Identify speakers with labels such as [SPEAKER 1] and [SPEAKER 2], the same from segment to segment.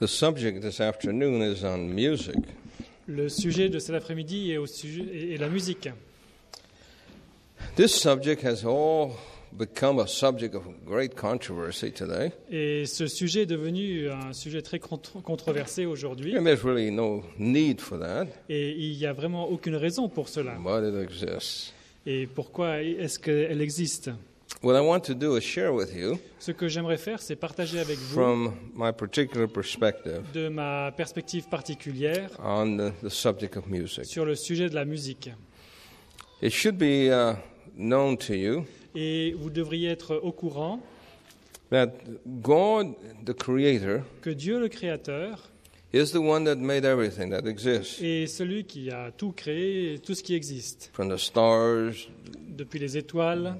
[SPEAKER 1] The subject this afternoon is on music.
[SPEAKER 2] Le sujet de cet après-midi est la musique.
[SPEAKER 1] This subject has all become a subject of great controversy today.
[SPEAKER 2] Et ce sujet est devenu un sujet très controversé aujourd'hui.
[SPEAKER 1] And there's really no need for that,
[SPEAKER 2] Et il n'y a vraiment aucune raison pour cela.
[SPEAKER 1] but it exists.
[SPEAKER 2] Et pourquoi est-ce qu'elle existe?
[SPEAKER 1] What I want to do is share with you,
[SPEAKER 2] Ce que j'aimerais faire, c'est partager avec vous,
[SPEAKER 1] from my particular perspective,
[SPEAKER 2] de ma perspective particulière,
[SPEAKER 1] on the subject of music.
[SPEAKER 2] sur le sujet de la musique.
[SPEAKER 1] It should be known to you
[SPEAKER 2] Et vous devriez être au courant
[SPEAKER 1] that God, the Creator,
[SPEAKER 2] que Dieu le Créateur
[SPEAKER 1] is the one that made everything that exists,
[SPEAKER 2] est celui qui a tout créé, tout ce qui existe,
[SPEAKER 1] from the stars
[SPEAKER 2] depuis les étoiles,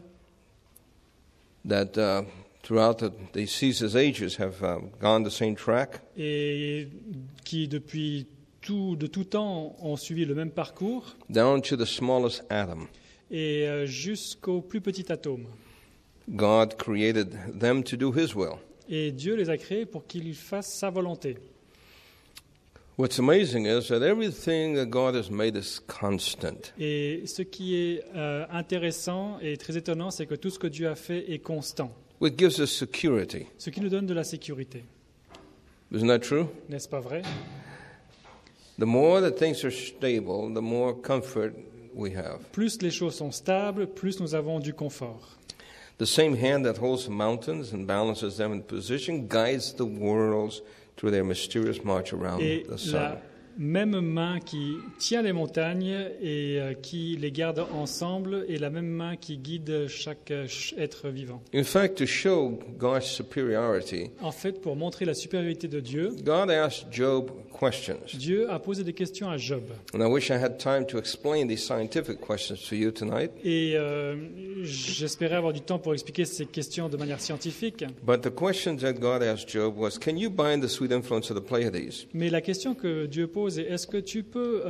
[SPEAKER 1] that throughout the seasons, ages have gone the same track,
[SPEAKER 2] et qui depuis de tout temps ont suivi le même parcours,
[SPEAKER 1] down to the smallest atom.
[SPEAKER 2] et jusqu'au plus petit atome.
[SPEAKER 1] God created them to do His will.
[SPEAKER 2] Et Dieu les a créés pour qu'ils fassent sa volonté.
[SPEAKER 1] What's amazing is that everything that God has made is constant.
[SPEAKER 2] Et ce qui est intéressant et très étonnant, c'est que tout ce que Dieu a fait est constant,
[SPEAKER 1] It gives us security.
[SPEAKER 2] ce qui nous donne de la sécurité.
[SPEAKER 1] Isn't that true?
[SPEAKER 2] N'est-ce pas vrai?
[SPEAKER 1] The more that things are stable, the more comfort we have.
[SPEAKER 2] Plus les choses sont stables, plus nous avons du confort.
[SPEAKER 1] The same hand that holds the mountains and balances them in position guides the worlds through their mysterious march around
[SPEAKER 2] Et
[SPEAKER 1] the sun.
[SPEAKER 2] la même main qui tient les montagnes et qui les garde ensemble est la même main qui guide chaque être vivant.
[SPEAKER 1] In fact, to show God's superiority,
[SPEAKER 2] En fait, pour montrer la supériorité de Dieu,
[SPEAKER 1] God asked Job questions.
[SPEAKER 2] Dieu a posé des questions à Job.
[SPEAKER 1] And I wish I had time to explain these scientific questions to you tonight.
[SPEAKER 2] Et j'espérais avoir du temps pour expliquer ces questions de manière scientifique.
[SPEAKER 1] But the question that God asked Job was, can you bind the sweet influence of the Pleiades?
[SPEAKER 2] Mais la question que Dieu pose est, est-ce que tu peux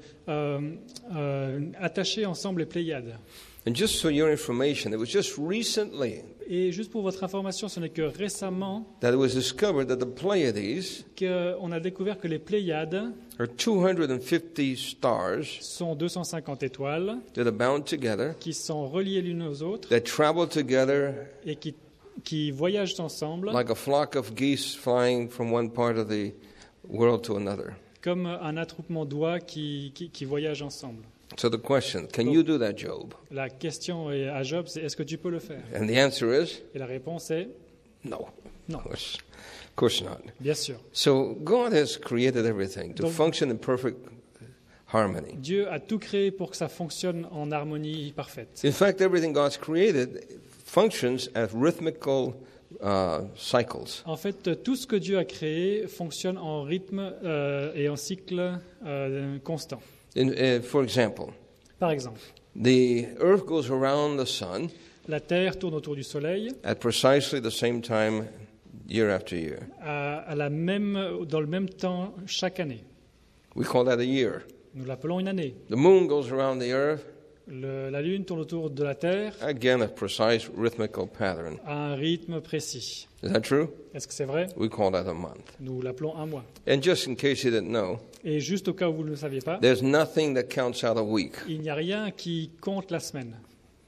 [SPEAKER 2] attacher ensemble les Pléiades?
[SPEAKER 1] And just for your information, it was just recently
[SPEAKER 2] Et juste pour votre information, ce n'est que récemment
[SPEAKER 1] that it was discovered that the Pleiades
[SPEAKER 2] qu'on a découvert que les Pléiades
[SPEAKER 1] are 250 stars
[SPEAKER 2] sont 250 étoiles
[SPEAKER 1] that are bound together,
[SPEAKER 2] qui sont reliées l'une aux autres
[SPEAKER 1] that travel together
[SPEAKER 2] et qui voyagent ensemble
[SPEAKER 1] like a flock of geese flying from one part of the world to another.
[SPEAKER 2] comme un attroupement d'oies qui voyagent ensemble.
[SPEAKER 1] So the question, can you do that, Job?
[SPEAKER 2] La question à Job, c'est est-ce que tu peux le faire?
[SPEAKER 1] And the answer is
[SPEAKER 2] Et la réponse est
[SPEAKER 1] no.
[SPEAKER 2] non,
[SPEAKER 1] Of course not.
[SPEAKER 2] bien sûr.
[SPEAKER 1] So God has created everything to
[SPEAKER 2] Donc-
[SPEAKER 1] function in perfect harmony.
[SPEAKER 2] Dieu a tout créé pour que ça fonctionne en harmonie parfaite.
[SPEAKER 1] In fact, everything God's created functions as rhythmical cycles.
[SPEAKER 2] En fait, tout ce que Dieu a créé fonctionne en rythme et en cycle constant.
[SPEAKER 1] For example,
[SPEAKER 2] Par exemple,
[SPEAKER 1] the earth goes around the sun
[SPEAKER 2] la Terre tourne autour du Soleil
[SPEAKER 1] at precisely the same time year after year.
[SPEAKER 2] dans le même temps chaque année.
[SPEAKER 1] We call that a year.
[SPEAKER 2] Nous l'appelons une année.
[SPEAKER 1] The moon goes around the earth,
[SPEAKER 2] La Lune tourne autour de la Terre
[SPEAKER 1] again a precise rhythmical pattern.
[SPEAKER 2] à un rythme précis.
[SPEAKER 1] Is that true?
[SPEAKER 2] Est-ce que c'est vrai?
[SPEAKER 1] We call that a month.
[SPEAKER 2] Nous l'appelons un mois.
[SPEAKER 1] And just in case you didn't know,
[SPEAKER 2] Et juste au cas où vous ne le saviez pas,
[SPEAKER 1] there's nothing that counts out a week.
[SPEAKER 2] il n'y a rien qui compte la semaine.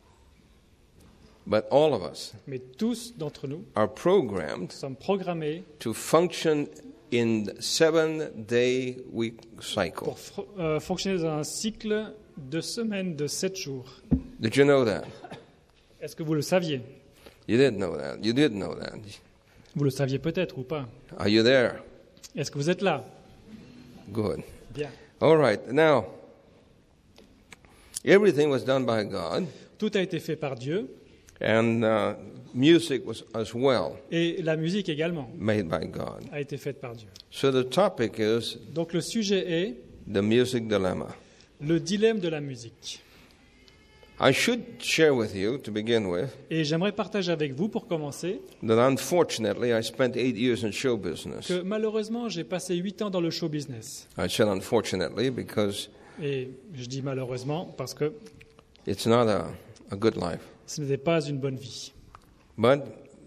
[SPEAKER 1] But all of us
[SPEAKER 2] Mais tous d'entre nous
[SPEAKER 1] are programmed
[SPEAKER 2] sommes programmés
[SPEAKER 1] to function in 7-day week cycle.
[SPEAKER 2] pour fonctionner dans un cycle de semaine de 7 jours.
[SPEAKER 1] Did you know that?
[SPEAKER 2] Est-ce que vous le saviez?
[SPEAKER 1] You did know that. You did know that.
[SPEAKER 2] Vous le saviez peut-être ou pas.
[SPEAKER 1] Are you there?
[SPEAKER 2] Est-ce que vous êtes là?
[SPEAKER 1] Good.
[SPEAKER 2] Bien.
[SPEAKER 1] All right. Now, everything was done by God,
[SPEAKER 2] Tout a été fait par Dieu
[SPEAKER 1] and music was as well
[SPEAKER 2] et la musique également
[SPEAKER 1] made by God.
[SPEAKER 2] a été faite par Dieu.
[SPEAKER 1] So the topic is
[SPEAKER 2] Donc le sujet est
[SPEAKER 1] the music dilemma.
[SPEAKER 2] le dilemme de la musique.
[SPEAKER 1] I should share with you, to begin with,
[SPEAKER 2] Et j'aimerais partager avec vous, pour commencer,
[SPEAKER 1] that unfortunately I spent 8 years in show business.
[SPEAKER 2] que malheureusement, j'ai passé 8 ans dans le show business.
[SPEAKER 1] I said unfortunately because
[SPEAKER 2] Et je dis malheureusement parce que
[SPEAKER 1] it's not a good life.
[SPEAKER 2] ce n'était pas une bonne vie.
[SPEAKER 1] But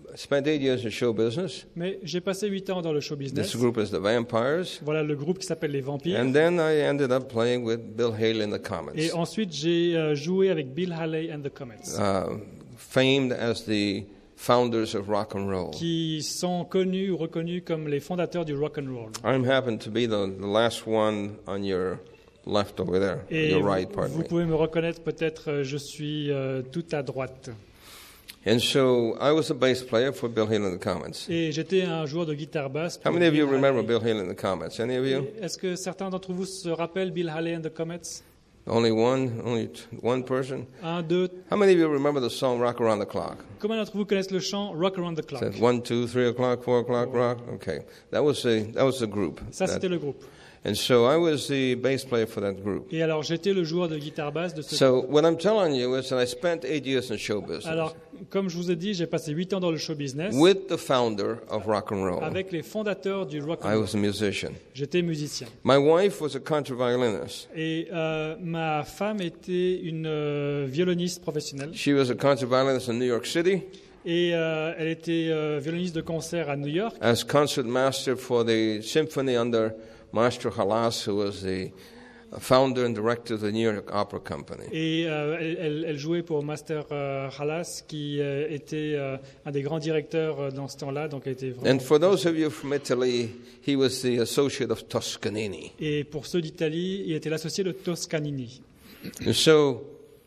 [SPEAKER 1] spent 8 years in show business.
[SPEAKER 2] Mais j'ai passé 8 ans dans le show business.
[SPEAKER 1] This group is the Vampires.
[SPEAKER 2] Voilà le groupe qui s'appelle les Vampires.
[SPEAKER 1] And then I ended up playing with Bill Haley and the Comets,
[SPEAKER 2] Et ensuite, j'ai joué avec Bill Haley and the Comets,
[SPEAKER 1] famed as the founders of rock and roll.
[SPEAKER 2] qui sont connus ou reconnus comme les fondateurs du rock and roll.
[SPEAKER 1] I happen to be the last one on your left over there,
[SPEAKER 2] Et
[SPEAKER 1] your right, pardon
[SPEAKER 2] vous
[SPEAKER 1] me.
[SPEAKER 2] pouvez me reconnaître peut-être, je suis tout à droite.
[SPEAKER 1] And so I was a bass player for Bill Haley and the Comets.
[SPEAKER 2] Et j'étais un joueur de guitare basse.
[SPEAKER 1] How
[SPEAKER 2] pour
[SPEAKER 1] many of you
[SPEAKER 2] Bill
[SPEAKER 1] remember
[SPEAKER 2] Haley.
[SPEAKER 1] Bill Haley and the Comets? Any of you?
[SPEAKER 2] Et est-ce que certains d'entre vous se rappellent Bill Haley and the Comets?
[SPEAKER 1] Only one person?
[SPEAKER 2] Un, deux.
[SPEAKER 1] How many of you remember the song Rock Around the Clock?
[SPEAKER 2] Combien d'entre vous connaissent le chant Rock Around the Clock?
[SPEAKER 1] It says 1, 2, 3 o'clock, 4 o'clock, rock. Okay, that was the group.
[SPEAKER 2] Ça, c'était le groupe.
[SPEAKER 1] And so I was the bass player for that group.
[SPEAKER 2] Et alors, j'étais le joueur de guitare basse de ce groupe.
[SPEAKER 1] So what I'm telling you is that I spent 8 years in show business
[SPEAKER 2] Alors, comme je vous ai dit, j'ai passé 8 ans dans le show business
[SPEAKER 1] with the founder of rock and roll.
[SPEAKER 2] avec les fondateurs du rock and
[SPEAKER 1] I
[SPEAKER 2] roll.
[SPEAKER 1] was a musician.
[SPEAKER 2] J'étais musicien.
[SPEAKER 1] My wife was a contre-violinist.
[SPEAKER 2] Et ma femme était une violoniste professionnelle.
[SPEAKER 1] She was a contre-violinist in New York City,
[SPEAKER 2] Et elle était violoniste de concert à New York.
[SPEAKER 1] as concert master for the symphony under Maestro Halas, who was the founder and director of the New York Opera Company.
[SPEAKER 2] Et elle jouait pour Master Halas, qui était un des grands directeurs dans ce temps-là. Donc elle était vraiment...
[SPEAKER 1] And for those of you from Italy, he was the associate of Toscanini.
[SPEAKER 2] Et pour ceux d'Italie, il était l'associé de Toscanini.
[SPEAKER 1] And so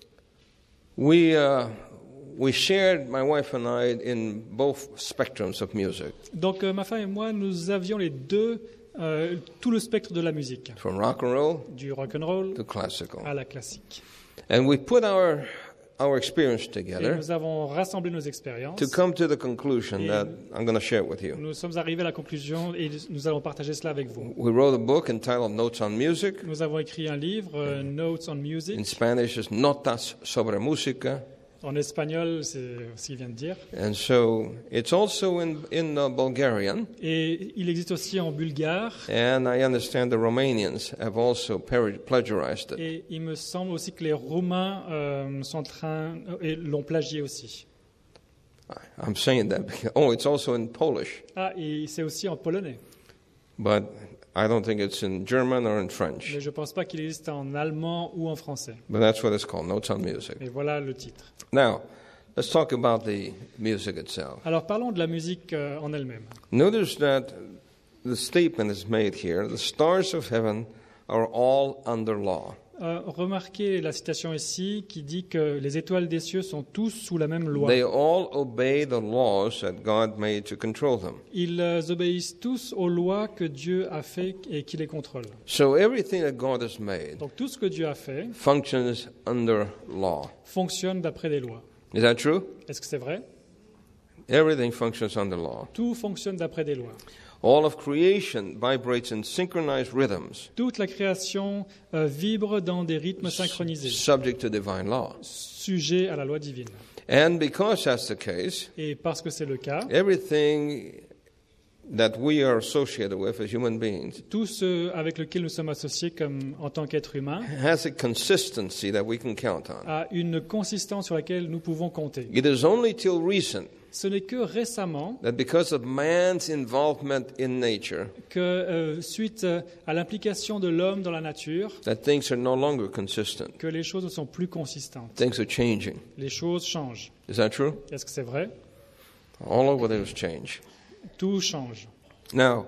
[SPEAKER 1] we shared, my wife and I, in both spectrums of music,
[SPEAKER 2] Donc ma femme et moi, nous avions les deux, tout le spectre de la musique,
[SPEAKER 1] from rock and roll
[SPEAKER 2] du rock and roll
[SPEAKER 1] to classical.
[SPEAKER 2] à la classique.
[SPEAKER 1] And we put our experience
[SPEAKER 2] Et
[SPEAKER 1] together
[SPEAKER 2] nous avons rassemblé nos expériences.
[SPEAKER 1] to come to the conclusion that I'm going to share with you.
[SPEAKER 2] Nous sommes arrivés à la conclusion et nous allons partager cela avec vous.
[SPEAKER 1] We wrote a book entitled Notes on Music.
[SPEAKER 2] Nous avons écrit un livre, Notes on Music.
[SPEAKER 1] In Spanish, it's Notas sobre Música.
[SPEAKER 2] En espagnol, c'est ce qu'il vient de dire.
[SPEAKER 1] And so it's also in Bulgarian.
[SPEAKER 2] Et il existe aussi en bulgare.
[SPEAKER 1] And I understand the Romanians have also plagiarized it.
[SPEAKER 2] Et il me semble aussi que les Roumains et l'ont plagié aussi.
[SPEAKER 1] I'm saying that because, it's also in Polish.
[SPEAKER 2] Ah, et c'est aussi en polonais.
[SPEAKER 1] But I don't think it's in German or in French.
[SPEAKER 2] Mais je ne pense pas qu'il existe en allemand ou en français.
[SPEAKER 1] But that's what it's called, Notes on Music.
[SPEAKER 2] Et voilà le titre.
[SPEAKER 1] Now, let's talk about the music itself.
[SPEAKER 2] Alors parlons de la musique en elle-même.
[SPEAKER 1] Notice that the statement is made here, the stars of heaven are all under law.
[SPEAKER 2] Remarquez la citation ici qui dit que les étoiles des cieux sont tous sous la même loi.
[SPEAKER 1] They all obey the laws that God made to control them.
[SPEAKER 2] Ils obéissent tous aux lois que Dieu a fait et qui les contrôlent.
[SPEAKER 1] So everything that God has made
[SPEAKER 2] Donc tout ce que Dieu a fait
[SPEAKER 1] functions under law.
[SPEAKER 2] fonctionne d'après des lois.
[SPEAKER 1] Is that true?
[SPEAKER 2] Est-ce que c'est vrai?
[SPEAKER 1] Everything functions under law.
[SPEAKER 2] Tout fonctionne d'après des lois.
[SPEAKER 1] All of creation vibrates in synchronized rhythms,
[SPEAKER 2] Toute la création vibre dans des rythmes synchronisés,
[SPEAKER 1] subject to divine law.
[SPEAKER 2] sujets à la loi divine.
[SPEAKER 1] And because that's the case,
[SPEAKER 2] Et parce que c'est le cas,
[SPEAKER 1] everything that we are associated with as human beings
[SPEAKER 2] tout ce avec lequel nous sommes associés en tant qu'êtres humains
[SPEAKER 1] has a consistency that we can count on.
[SPEAKER 2] a une consistance sur laquelle nous pouvons compter.
[SPEAKER 1] It is only till recent
[SPEAKER 2] Ce n'est que récemment
[SPEAKER 1] that because of man's involvement in nature,
[SPEAKER 2] que, suite à l'implication de l'homme dans la nature,
[SPEAKER 1] that things are no longer consistent.
[SPEAKER 2] que les choses ne sont plus consistantes.
[SPEAKER 1] Things are changing.
[SPEAKER 2] Les choses changent.
[SPEAKER 1] Is that true?
[SPEAKER 2] Est-ce que c'est vrai?
[SPEAKER 1] All over there's change.
[SPEAKER 2] Tout change.
[SPEAKER 1] Now,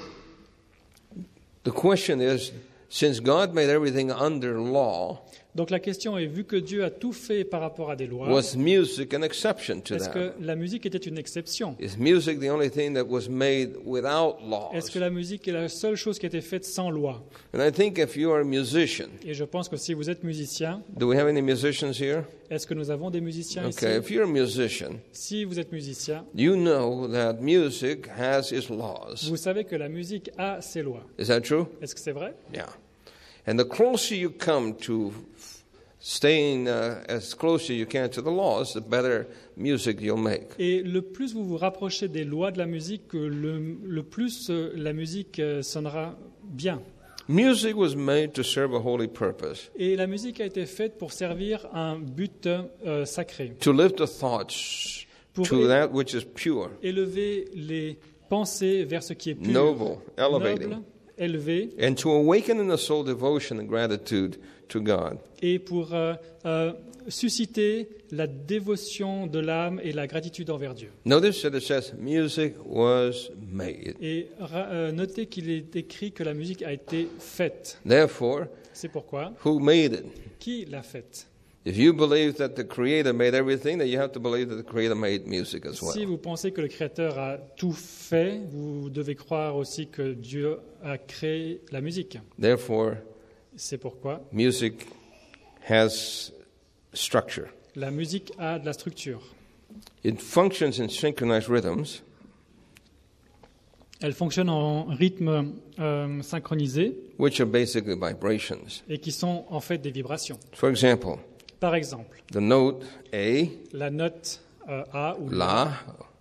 [SPEAKER 1] the question is, since God made everything under law,
[SPEAKER 2] Donc la question est, vu que Dieu a tout fait par rapport à des lois,
[SPEAKER 1] was music an exception to
[SPEAKER 2] est-ce
[SPEAKER 1] that?
[SPEAKER 2] que la musique était une exception?
[SPEAKER 1] Is music the only thing that was made without
[SPEAKER 2] Est-ce
[SPEAKER 1] laws?
[SPEAKER 2] que la musique est la seule chose qui a été faite sans loi?
[SPEAKER 1] And I think if you are a musician,
[SPEAKER 2] Et je pense que si vous êtes musicien,
[SPEAKER 1] do we have any musicians here?
[SPEAKER 2] est-ce que nous avons des musiciens
[SPEAKER 1] Okay,
[SPEAKER 2] ici?
[SPEAKER 1] if you're a musician,
[SPEAKER 2] Si vous êtes musicien,
[SPEAKER 1] you know that music has its laws.
[SPEAKER 2] vous savez que la musique a ses lois.
[SPEAKER 1] Is that true?
[SPEAKER 2] Est-ce que c'est vrai?
[SPEAKER 1] Yeah. And the closer you come to staying as close as you can to the laws, the better music you'll make.
[SPEAKER 2] Et le plus vous vous rapprochez des lois de la musique, le plus la musique sonnera bien.
[SPEAKER 1] Music was made to serve a holy purpose,
[SPEAKER 2] Et la musique a été faite pour servir un but sacré,
[SPEAKER 1] to lift the thoughts
[SPEAKER 2] pour
[SPEAKER 1] to that which is pure,
[SPEAKER 2] élever les pensées vers ce qui est pur,
[SPEAKER 1] noble, elevating,
[SPEAKER 2] noble, élevé,
[SPEAKER 1] and to awaken in the soul devotion and gratitude to God.
[SPEAKER 2] et pour susciter la dévotion de l'âme et la gratitude envers Dieu.
[SPEAKER 1] Notice that it says music was made.
[SPEAKER 2] Et notez qu'il est écrit que la musique a été faite.
[SPEAKER 1] Therefore,
[SPEAKER 2] C'est pourquoi,
[SPEAKER 1] who made it?
[SPEAKER 2] qui l'a faite?
[SPEAKER 1] If you believe that the Creator made everything, then you have to believe that the Creator made music as well.
[SPEAKER 2] Si vous pensez que le Créateur a tout fait, vous devez croire aussi que Dieu a créé la musique.
[SPEAKER 1] Therefore,
[SPEAKER 2] C'est pourquoi
[SPEAKER 1] music has structure.
[SPEAKER 2] la musique a de la structure.
[SPEAKER 1] It functions in synchronized rhythms,
[SPEAKER 2] Elle fonctionne en rythme synchronisé
[SPEAKER 1] which are basically vibrations.
[SPEAKER 2] et qui sont en fait des vibrations.
[SPEAKER 1] For example,
[SPEAKER 2] Par exemple,
[SPEAKER 1] the note A,
[SPEAKER 2] la note A ou
[SPEAKER 1] La,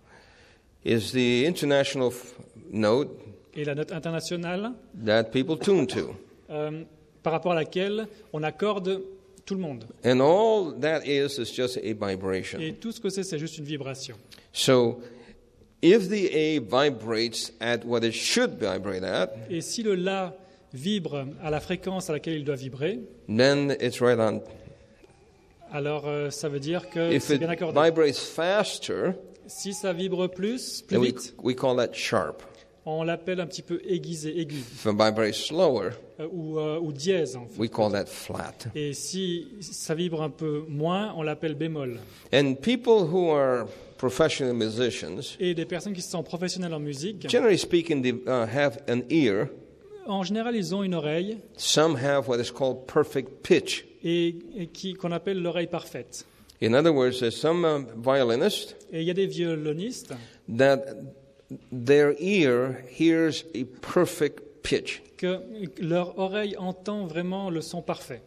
[SPEAKER 1] is the international note
[SPEAKER 2] et la note internationale
[SPEAKER 1] that people tune to.
[SPEAKER 2] par rapport à laquelle on accorde tout le monde.
[SPEAKER 1] And all that is just a vibration.
[SPEAKER 2] Et tout ce que c'est juste une vibration.
[SPEAKER 1] So, if the A vibrates at what it should vibrate at,
[SPEAKER 2] Et si le La vibre à la fréquence à laquelle il doit vibrer,
[SPEAKER 1] then it's right on.
[SPEAKER 2] alors ça veut dire que
[SPEAKER 1] If
[SPEAKER 2] c'est
[SPEAKER 1] it
[SPEAKER 2] bien accordé.
[SPEAKER 1] vibrates faster,
[SPEAKER 2] Si ça vibre plus
[SPEAKER 1] then
[SPEAKER 2] vite,
[SPEAKER 1] we call that sharp.
[SPEAKER 2] on l'appelle un petit peu aiguisé, aigu,
[SPEAKER 1] If it vibrates slower,
[SPEAKER 2] ou dièse en fait.
[SPEAKER 1] we call that flat.
[SPEAKER 2] Et si ça vibre un peu moins, on l'appelle bémol.
[SPEAKER 1] And people who are professional musicians,
[SPEAKER 2] Et des personnes qui sont professionnelles en musique,
[SPEAKER 1] generally speaking, they have an ear.
[SPEAKER 2] en général, ils ont une oreille
[SPEAKER 1] Some have what is called perfect pitch.
[SPEAKER 2] et qu'on appelle l'oreille parfaite.
[SPEAKER 1] In other words, there's some violinists
[SPEAKER 2] Et il y a des violonistes
[SPEAKER 1] that their ear hears a perfect pitch.
[SPEAKER 2] que leur oreille entend vraiment le son parfait.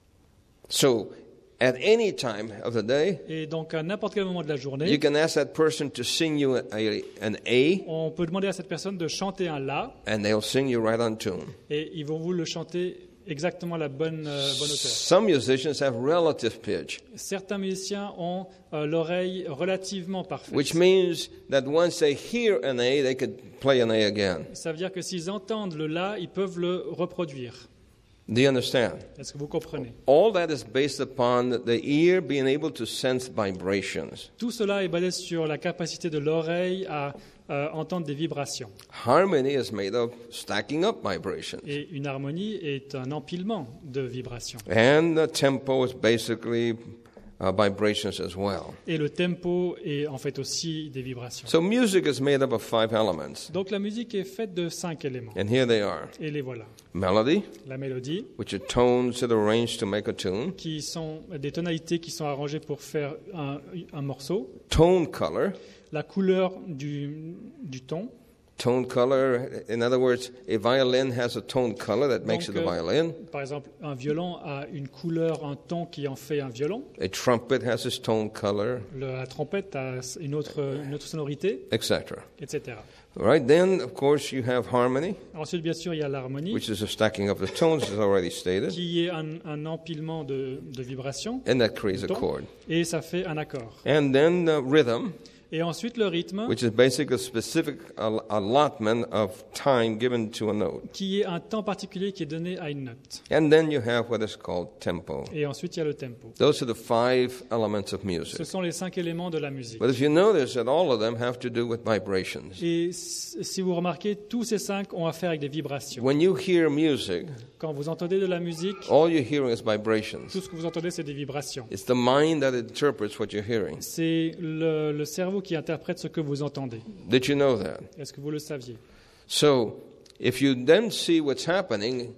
[SPEAKER 1] So, at any time of the day,
[SPEAKER 2] Et donc, à n'importe quel moment de la
[SPEAKER 1] you
[SPEAKER 2] journée,
[SPEAKER 1] can ask that person to sing you an A,
[SPEAKER 2] on peut demander à cette personne de chanter un La
[SPEAKER 1] and they'll sing you right on tune.
[SPEAKER 2] et ils vont vous le chanter exactement à la bonne hauteur.
[SPEAKER 1] Some musicians have relative pitch,
[SPEAKER 2] Certains musiciens ont l'oreille relativement parfaite.
[SPEAKER 1] which means that once they hear an A, they could play an A again.
[SPEAKER 2] Ça veut dire que s'ils entendent le La, ils peuvent le reproduire.
[SPEAKER 1] Do you understand?
[SPEAKER 2] Est-ce que vous comprenez?
[SPEAKER 1] All that is based upon the ear being able to sense vibrations.
[SPEAKER 2] Tout cela est basé sur la capacité de l'oreille à entendre des vibrations.
[SPEAKER 1] Harmony is made of stacking up vibrations.
[SPEAKER 2] Et une harmonie est un empilement de vibrations.
[SPEAKER 1] And the tempo is basically vibrations as well.
[SPEAKER 2] Et le tempo est en fait aussi des vibrations.
[SPEAKER 1] So music is made up of 5 elements.
[SPEAKER 2] Donc la musique est faite de 5 éléments.
[SPEAKER 1] And here they are.
[SPEAKER 2] Et les voilà.
[SPEAKER 1] Melody,
[SPEAKER 2] La mélodie,
[SPEAKER 1] which are tones that are arranged to make a tune.
[SPEAKER 2] qui sont des tonalités qui sont arrangées pour faire un morceau.
[SPEAKER 1] Tone color.
[SPEAKER 2] La couleur du ton.
[SPEAKER 1] Tone color, in other words, a violin has a tone color that makes it a violin.
[SPEAKER 2] Par exemple, un violon a une couleur, un ton qui en fait un violon.
[SPEAKER 1] A trumpet has its tone color,
[SPEAKER 2] La trompette a une autre sonorité,
[SPEAKER 1] etc.
[SPEAKER 2] etc.
[SPEAKER 1] All right, then, of course, you have harmony,
[SPEAKER 2] Ensuite, bien sûr, il y a l'harmonie,
[SPEAKER 1] which is a stacking of the tones, as already stated,
[SPEAKER 2] qui est un empilement de vibrations,
[SPEAKER 1] and that creates a
[SPEAKER 2] Ton.
[SPEAKER 1] chord.
[SPEAKER 2] et ça fait un accord.
[SPEAKER 1] And then rhythm,
[SPEAKER 2] Et ensuite, le rythme,
[SPEAKER 1] which is basically a specific allotment of time given to a note.
[SPEAKER 2] qui est un temps particulier qui est donné à une note.
[SPEAKER 1] And then you have what is called tempo.
[SPEAKER 2] Et ensuite, il y a le tempo.
[SPEAKER 1] Those are the 5 elements of
[SPEAKER 2] Ce
[SPEAKER 1] music.
[SPEAKER 2] sont les 5 éléments de la musique.
[SPEAKER 1] But if you notice that all of them have to do with vibrations.
[SPEAKER 2] Et si vous remarquez, tous ces 5 ont à faire avec des vibrations.
[SPEAKER 1] When you hear music,
[SPEAKER 2] Quand vous entendez de la musique,
[SPEAKER 1] all you're hearing is vibrations.
[SPEAKER 2] tout ce que vous entendez, c'est des vibrations.
[SPEAKER 1] It's the mind that interprets what you're hearing.
[SPEAKER 2] C'est le cerveau qui interprète ce que vous entendez.
[SPEAKER 1] Did you know that?
[SPEAKER 2] Est-ce que vous le saviez?
[SPEAKER 1] So, if you then see what's happening,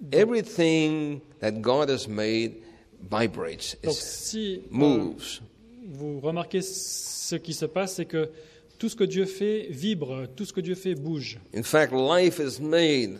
[SPEAKER 1] everything that God has made vibrates,
[SPEAKER 2] Donc
[SPEAKER 1] it
[SPEAKER 2] si
[SPEAKER 1] moves.
[SPEAKER 2] vous remarquez ce qui se passe, c'est que tout ce que Dieu fait vibre, tout ce que Dieu fait bouge.
[SPEAKER 1] In fact, life is made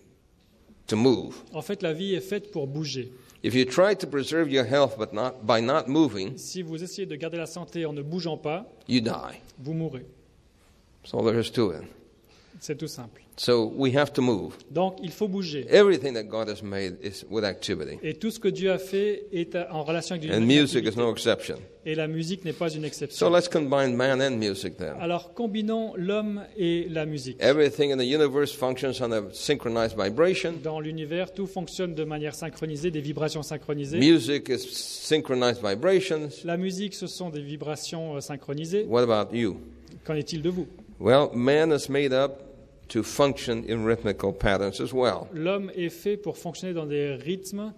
[SPEAKER 1] to move.
[SPEAKER 2] En fait, la vie est faite pour bouger.
[SPEAKER 1] If you try to preserve your health but by not moving,
[SPEAKER 2] Si vous essayez de garder la santé en ne bougeant pas,
[SPEAKER 1] you die.
[SPEAKER 2] vous mourrez.
[SPEAKER 1] That's all there is to it.
[SPEAKER 2] C'est tout simple.
[SPEAKER 1] So we have to move.
[SPEAKER 2] Donc, il faut bouger.
[SPEAKER 1] Everything that God has made is with activity.
[SPEAKER 2] Et tout ce que Dieu a fait est en relation avec
[SPEAKER 1] And
[SPEAKER 2] une
[SPEAKER 1] music is
[SPEAKER 2] activité.
[SPEAKER 1] no exception.
[SPEAKER 2] Et la musique n'est pas une
[SPEAKER 1] So
[SPEAKER 2] exception.
[SPEAKER 1] let's combine man and music then.
[SPEAKER 2] Alors, combinons l'homme et la musique.
[SPEAKER 1] Everything in the universe functions on a synchronized vibration.
[SPEAKER 2] Dans l'univers, tout fonctionne de manière synchronisée, des vibrations synchronisées.
[SPEAKER 1] Music is synchronized vibrations.
[SPEAKER 2] La musique, ce sont des vibrations synchronisées.
[SPEAKER 1] What about you?
[SPEAKER 2] Qu'en est-il de vous?
[SPEAKER 1] Well, man is made up to function in rhythmical patterns as well.
[SPEAKER 2] L'homme est fait pour fonctionner dans des rythmes,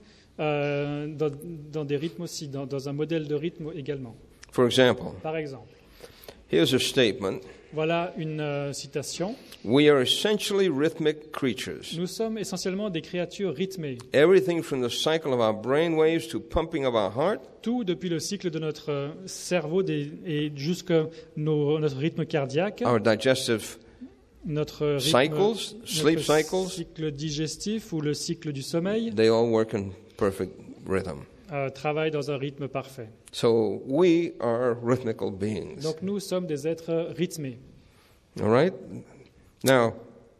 [SPEAKER 2] dans des rythmes aussi, dans un modèle de rythme également.
[SPEAKER 1] For example,
[SPEAKER 2] Par exemple,
[SPEAKER 1] here's a statement.
[SPEAKER 2] voilà une citation.
[SPEAKER 1] We are essentially rhythmic creatures.
[SPEAKER 2] Nous sommes essentiellement des créatures rythmées.
[SPEAKER 1] Everything from the cycle of our brain waves to pumping of our heart,
[SPEAKER 2] Tout depuis le cycle de notre cerveau et jusqu'à notre rythme cardiaque,
[SPEAKER 1] our digestive
[SPEAKER 2] notre rythme,
[SPEAKER 1] cycles, sleep
[SPEAKER 2] notre
[SPEAKER 1] cycles,
[SPEAKER 2] cycle digestif ou le cycle du sommeil,
[SPEAKER 1] they all work in perfect rhythm.
[SPEAKER 2] travaille dans un rythme parfait.
[SPEAKER 1] So we are rhythmical beings.
[SPEAKER 2] Donc nous sommes des êtres rythmés.
[SPEAKER 1] All right? Now,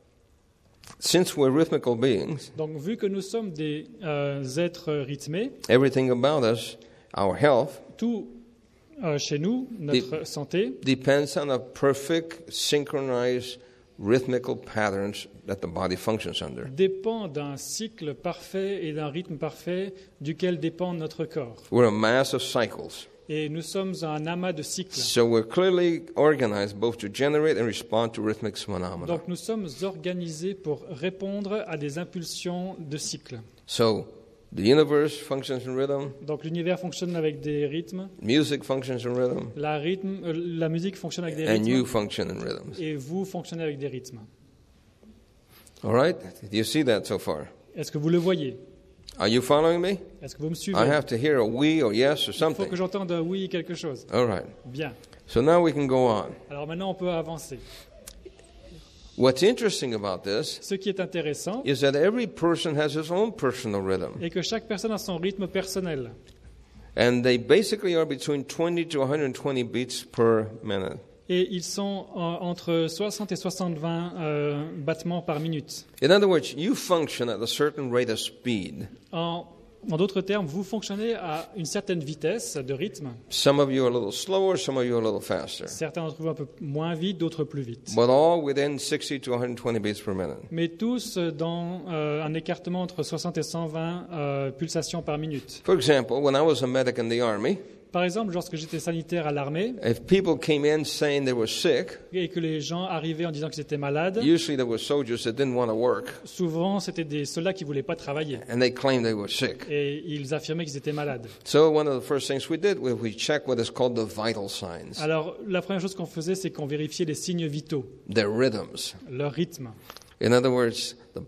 [SPEAKER 1] since we're rhythmical beings,
[SPEAKER 2] Donc vu que nous sommes des êtres rythmés,
[SPEAKER 1] everything about us, our health,
[SPEAKER 2] tout chez nous, notre santé,
[SPEAKER 1] depends on a perfect, synchronized, rhythmical patterns that the body functions under.
[SPEAKER 2] dépend d'un cycle parfait et d'un rythme parfait duquel dépend notre corps.
[SPEAKER 1] We're a mass of cycles.
[SPEAKER 2] Et nous sommes un amas de cycles.
[SPEAKER 1] So we're clearly organized both to generate and respond to rhythmic phenomena.
[SPEAKER 2] Donc nous sommes organisés pour répondre à des impulsions de cycles.
[SPEAKER 1] So the universe functions in rhythm,
[SPEAKER 2] Donc l'univers fonctionne avec des rythmes,
[SPEAKER 1] music functions in rhythm,
[SPEAKER 2] la musique fonctionne avec des
[SPEAKER 1] and you
[SPEAKER 2] rythmes,
[SPEAKER 1] function in rhythms.
[SPEAKER 2] et vous fonctionnez avec des rythmes.
[SPEAKER 1] All right? Do you see that so far?
[SPEAKER 2] Est-ce que vous le voyez?
[SPEAKER 1] Are you following me?
[SPEAKER 2] Est-ce que vous me suivez?
[SPEAKER 1] I have to hear a we or yes or
[SPEAKER 2] Il faut
[SPEAKER 1] something.
[SPEAKER 2] que j'entende un oui quelque chose.
[SPEAKER 1] All right.
[SPEAKER 2] Bien.
[SPEAKER 1] So now we can go on.
[SPEAKER 2] Alors maintenant on peut avancer.
[SPEAKER 1] What's interesting about this
[SPEAKER 2] Ce qui est intéressant
[SPEAKER 1] is that every person has his own personal rhythm.
[SPEAKER 2] est que chaque personne a son rythme personnel.
[SPEAKER 1] And they basically are between 20 to 120 beats per minute.
[SPEAKER 2] Et ils sont entre 60 et 120 battements par minute.
[SPEAKER 1] In other words, you function at a certain rate of speed.
[SPEAKER 2] En d'autres termes, vous fonctionnez à une certaine vitesse de rythme.
[SPEAKER 1] Some of you are a little slower, some of you are a little faster.
[SPEAKER 2] Certains d'entre vous un peu moins vite, d'autres plus vite.
[SPEAKER 1] But all within 60 to 120 beats per minute.
[SPEAKER 2] Mais tous dans un écartement entre 60 et 120 pulsations par minute.
[SPEAKER 1] For example, when I was a medic in the Army,
[SPEAKER 2] Par exemple, lorsque j'étais sanitaire à l'armée
[SPEAKER 1] if people came in saying they were sick,
[SPEAKER 2] et que les gens arrivaient en disant qu'ils étaient malades,
[SPEAKER 1] usually there were soldiers that didn't want to work,
[SPEAKER 2] souvent c'était des soldats qui ne voulaient pas travailler.
[SPEAKER 1] and they claimed they were sick.
[SPEAKER 2] Et ils affirmaient qu'ils étaient malades.
[SPEAKER 1] So one of the first things we did was we checked what is called the vital signs,
[SPEAKER 2] Alors, la première chose qu'on faisait, c'est qu'on vérifiait les signes vitaux,
[SPEAKER 1] their rhythms.
[SPEAKER 2] leur rythme.
[SPEAKER 1] In other words, the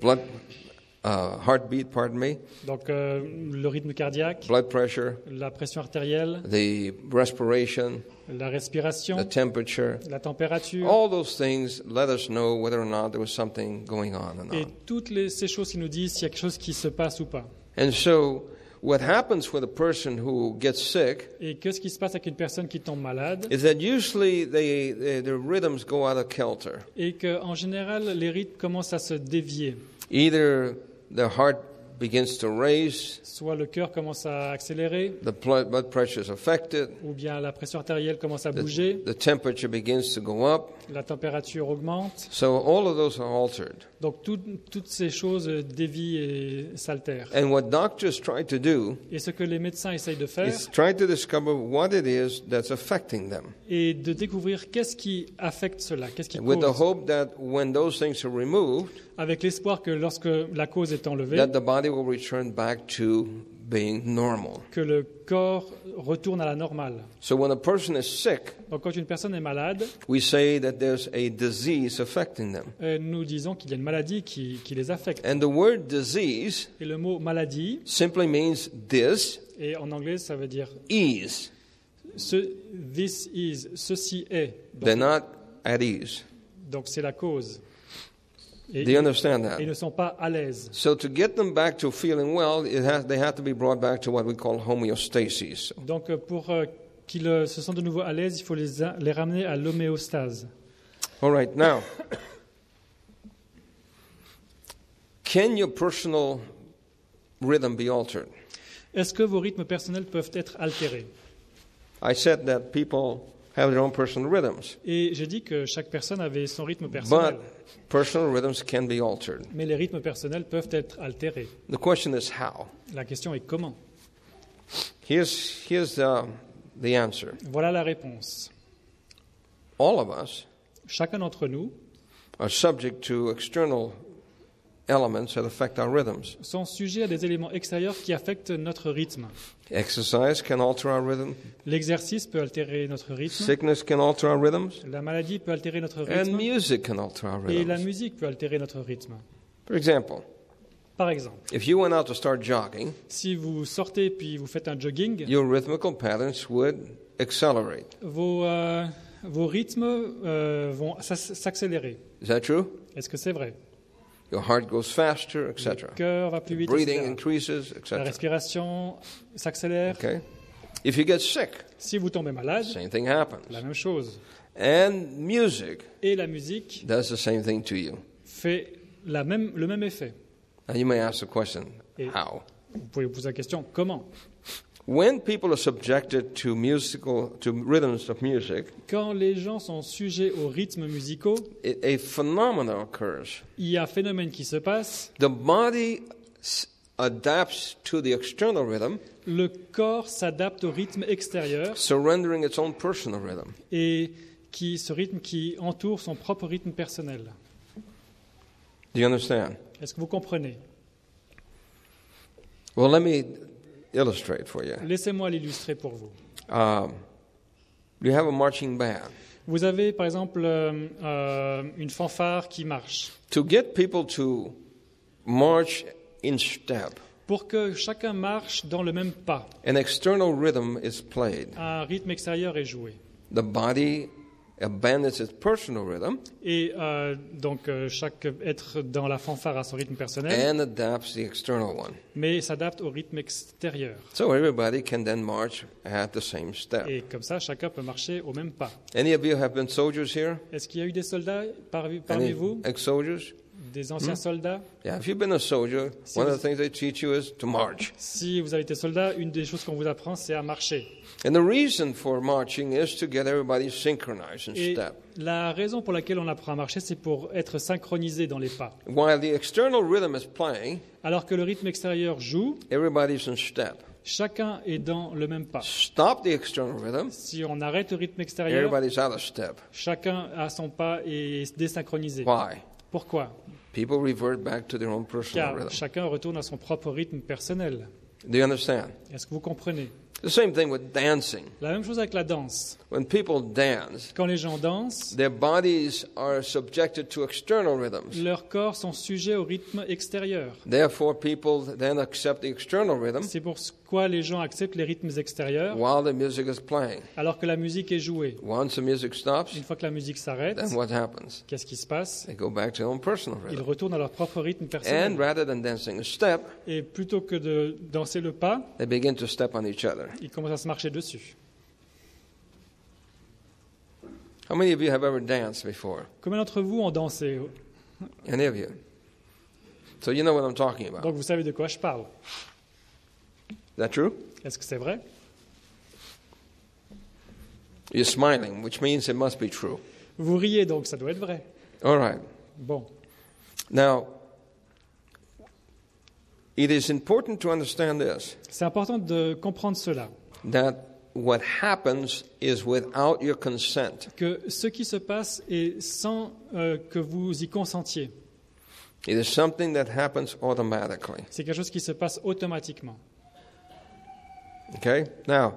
[SPEAKER 1] heartbeat, pardon me,
[SPEAKER 2] Donc, le rythme cardiaque,
[SPEAKER 1] blood pressure,
[SPEAKER 2] la pression artérielle,
[SPEAKER 1] the respiration,
[SPEAKER 2] la respiration,
[SPEAKER 1] the temperature.
[SPEAKER 2] la température,
[SPEAKER 1] All those things let us know whether or not there was something going on or
[SPEAKER 2] et
[SPEAKER 1] not.
[SPEAKER 2] toutes ces choses qui nous disent s'il y a quelque chose qui se passe ou pas.
[SPEAKER 1] And so what happens with a person who gets sick
[SPEAKER 2] Et qu'est-ce qui se passe avec une personne qui tombe malade?
[SPEAKER 1] is that usually their rhythms go out of kilter.
[SPEAKER 2] Et qu'en général, les rythmes commencent à se dévier.
[SPEAKER 1] Either the heart begins to race,
[SPEAKER 2] Soit le cœur commence à accélérer,
[SPEAKER 1] the blood pressure is affected,
[SPEAKER 2] ou bien la pression artérielle commence à bouger,
[SPEAKER 1] the temperature begins to go up.
[SPEAKER 2] la température augmente.
[SPEAKER 1] So all of those are altered.
[SPEAKER 2] Donc toutes ces choses dévient et s'altèrent.
[SPEAKER 1] And what doctors try to do
[SPEAKER 2] Et ce que les médecins essayent de faire
[SPEAKER 1] is try to discover what it is that's affecting them,
[SPEAKER 2] est de découvrir qu'est-ce qui affecte cela, qu'est-ce qui
[SPEAKER 1] with the
[SPEAKER 2] cause,
[SPEAKER 1] hope that when those things are removed,
[SPEAKER 2] avec l'espoir que lorsque la cause est enlevée,
[SPEAKER 1] that the body will return back to being normal.
[SPEAKER 2] que le corps retourne à la normale.
[SPEAKER 1] So when a person is sick,
[SPEAKER 2] Donc quand une personne est malade,
[SPEAKER 1] we say that there's a disease affecting them.
[SPEAKER 2] nous disons qu'il y a une maladie qui les affecte.
[SPEAKER 1] And the word disease
[SPEAKER 2] Et le mot maladie,
[SPEAKER 1] simply means this
[SPEAKER 2] et en anglais ça veut dire
[SPEAKER 1] is.
[SPEAKER 2] this is, ceci est.
[SPEAKER 1] They're
[SPEAKER 2] Donc,
[SPEAKER 1] not at ease.
[SPEAKER 2] donc c'est la cause. Et
[SPEAKER 1] Do you understand
[SPEAKER 2] ils
[SPEAKER 1] that?
[SPEAKER 2] ne sont pas à l'aise.
[SPEAKER 1] So to get them back to feeling well, they have to be brought back to what we call homeostasis.
[SPEAKER 2] Donc pour qu'ils se sentent de nouveau à l'aise, il faut les ramener à l'homéostase.
[SPEAKER 1] All right, now, Can your personal rhythm be altered?
[SPEAKER 2] Est-ce que vos rythmes personnels peuvent être altérés?
[SPEAKER 1] I said that people have their own personal rhythms,
[SPEAKER 2] Et j'ai dit que chaque personne avait son rythme personnel.
[SPEAKER 1] but personal rhythms can be altered.
[SPEAKER 2] Mais les rythmes personnels peuvent être altérés.
[SPEAKER 1] The question is how.
[SPEAKER 2] La question est comment?
[SPEAKER 1] Here's the answer.
[SPEAKER 2] Voilà la réponse.
[SPEAKER 1] All of us
[SPEAKER 2] Chacun d'entre nous
[SPEAKER 1] are subject to external elements that affect our rhythms.
[SPEAKER 2] sont sujets à des éléments extérieurs qui affectent notre rythme.
[SPEAKER 1] Exercise can alter our rhythm.
[SPEAKER 2] L'exercice peut altérer notre rythme.
[SPEAKER 1] Sickness can alter our rhythms.
[SPEAKER 2] La maladie peut altérer notre
[SPEAKER 1] And
[SPEAKER 2] rythme.
[SPEAKER 1] music can alter our
[SPEAKER 2] Et la
[SPEAKER 1] rhythms.
[SPEAKER 2] musique peut altérer notre rythme.
[SPEAKER 1] For example,
[SPEAKER 2] Par exemple,
[SPEAKER 1] if you went out to start jogging,
[SPEAKER 2] si vous sortez puis vous faites un jogging,
[SPEAKER 1] your rhythmical patterns would accelerate.
[SPEAKER 2] vos rythmes vont s'accélérer.
[SPEAKER 1] Is that true?
[SPEAKER 2] Est-ce que c'est vrai?
[SPEAKER 1] Your heart goes faster,
[SPEAKER 2] Le
[SPEAKER 1] etc.
[SPEAKER 2] cœur va plus vite,
[SPEAKER 1] Breathing
[SPEAKER 2] etc.
[SPEAKER 1] increases,
[SPEAKER 2] La
[SPEAKER 1] etc.
[SPEAKER 2] respiration s'accélère.
[SPEAKER 1] Okay? If you get sick,
[SPEAKER 2] Si vous tombez malade,
[SPEAKER 1] same thing happens.
[SPEAKER 2] la même chose.
[SPEAKER 1] And music
[SPEAKER 2] Et la musique
[SPEAKER 1] does the same thing to you.
[SPEAKER 2] fait le même effet.
[SPEAKER 1] Now you may ask the question,
[SPEAKER 2] Et-
[SPEAKER 1] how?
[SPEAKER 2] Vous pouvez vous poser la question, comment?
[SPEAKER 1] When people are subjected to rhythms of music,
[SPEAKER 2] Quand les gens sont sujets aux rythmes musicaux,
[SPEAKER 1] a phenomenon occurs.
[SPEAKER 2] il y a un phénomène qui se passe.
[SPEAKER 1] The body adapts to the external rhythm,
[SPEAKER 2] Le corps s'adapte au rythme extérieur
[SPEAKER 1] surrendering its own personal rhythm.
[SPEAKER 2] et ce rythme qui entoure son propre rythme personnel.
[SPEAKER 1] Do you understand?
[SPEAKER 2] Est-ce que vous comprenez?
[SPEAKER 1] Well, let me illustrate for you.
[SPEAKER 2] Laissez-moi l'illustrer pour vous.
[SPEAKER 1] You have a marching band.
[SPEAKER 2] Vous avez par exemple une fanfare qui marche.
[SPEAKER 1] To get people to march in step,
[SPEAKER 2] Pour que chacun marche dans le même pas,
[SPEAKER 1] an external rhythm is played.
[SPEAKER 2] un rythme extérieur est joué.
[SPEAKER 1] The body abandons its personal rhythm
[SPEAKER 2] Et donc chaque être dans la fanfare a son rythme personnel,
[SPEAKER 1] and adapts the external one.
[SPEAKER 2] mais s'adapte au rythme extérieur.
[SPEAKER 1] So everybody can then march at the same step.
[SPEAKER 2] Et comme ça, chacun peut marcher au même pas.
[SPEAKER 1] Any of you have been soldiers here?
[SPEAKER 2] Est-ce qu'il y a eu des soldats parmi
[SPEAKER 1] Any
[SPEAKER 2] vous?
[SPEAKER 1] ex-soldiers?
[SPEAKER 2] Des anciens soldats?
[SPEAKER 1] Yeah, if you've been a soldier,
[SPEAKER 2] Si
[SPEAKER 1] one of
[SPEAKER 2] vous-
[SPEAKER 1] the things they teach you is to march.
[SPEAKER 2] Si vous avez été soldat, une des choses qu'on vous apprend, c'est à marcher.
[SPEAKER 1] And the reason for marching is to get everybody synchronized in
[SPEAKER 2] Et
[SPEAKER 1] step.
[SPEAKER 2] la raison pour laquelle on apprend à marcher, c'est pour être synchronisé dans les pas.
[SPEAKER 1] While the external rhythm is playing,
[SPEAKER 2] Alors que le rythme extérieur joue,
[SPEAKER 1] everybody's in step.
[SPEAKER 2] chacun est dans le même pas.
[SPEAKER 1] Stop the external rhythm,
[SPEAKER 2] Si on arrête le rythme extérieur,
[SPEAKER 1] everybody's out of step.
[SPEAKER 2] chacun a son pas et est désynchronisé.
[SPEAKER 1] Why?
[SPEAKER 2] Pourquoi?
[SPEAKER 1] People revert back to their own personal
[SPEAKER 2] Car
[SPEAKER 1] rhythm.
[SPEAKER 2] chacun retourne à son propre rythme personnel.
[SPEAKER 1] Do you understand?
[SPEAKER 2] Est-ce que vous comprenez?
[SPEAKER 1] The same thing with dancing.
[SPEAKER 2] La même chose avec la danse.
[SPEAKER 1] When people dance,
[SPEAKER 2] Quand les gens dansent,
[SPEAKER 1] their bodies are subjected to external rhythms.
[SPEAKER 2] leurs corps sont sujets au rythme extérieur.
[SPEAKER 1] Therefore, people then accept the external rhythm
[SPEAKER 2] C'est pourquoi les gens acceptent les rythmes extérieurs
[SPEAKER 1] while the music is playing.
[SPEAKER 2] alors que la musique est jouée.
[SPEAKER 1] Once the music stops,
[SPEAKER 2] Une fois que la musique s'arrête,
[SPEAKER 1] then what happens?
[SPEAKER 2] qu'est-ce qui se passe?
[SPEAKER 1] They go back to their own personal
[SPEAKER 2] Ils
[SPEAKER 1] rhythm.
[SPEAKER 2] retournent à leur propre rythme
[SPEAKER 1] And
[SPEAKER 2] personnel.
[SPEAKER 1] rather than dancing a step,
[SPEAKER 2] Et plutôt que de danser le pas,
[SPEAKER 1] they begin to step on each other.
[SPEAKER 2] ils commencent à se marcher dessus.
[SPEAKER 1] How many of you have ever danced before?
[SPEAKER 2] Combien d'entre vous ont dansé?
[SPEAKER 1] Any of you? So you know what I'm talking about.
[SPEAKER 2] Donc vous savez de quoi je parle.
[SPEAKER 1] Is that true?
[SPEAKER 2] Est-ce que c'est vrai?
[SPEAKER 1] You're smiling, which means it must be true.
[SPEAKER 2] Vous riez donc ça doit être vrai.
[SPEAKER 1] All right.
[SPEAKER 2] Bon.
[SPEAKER 1] Now, it is important to understand this,
[SPEAKER 2] C'est important de comprendre cela,
[SPEAKER 1] that what happens is without your consent.
[SPEAKER 2] que ce qui se passe est sans que vous y consentiez.
[SPEAKER 1] It is something that happens automatically.
[SPEAKER 2] C'est quelque chose qui se passe automatiquement.
[SPEAKER 1] Okay? Now,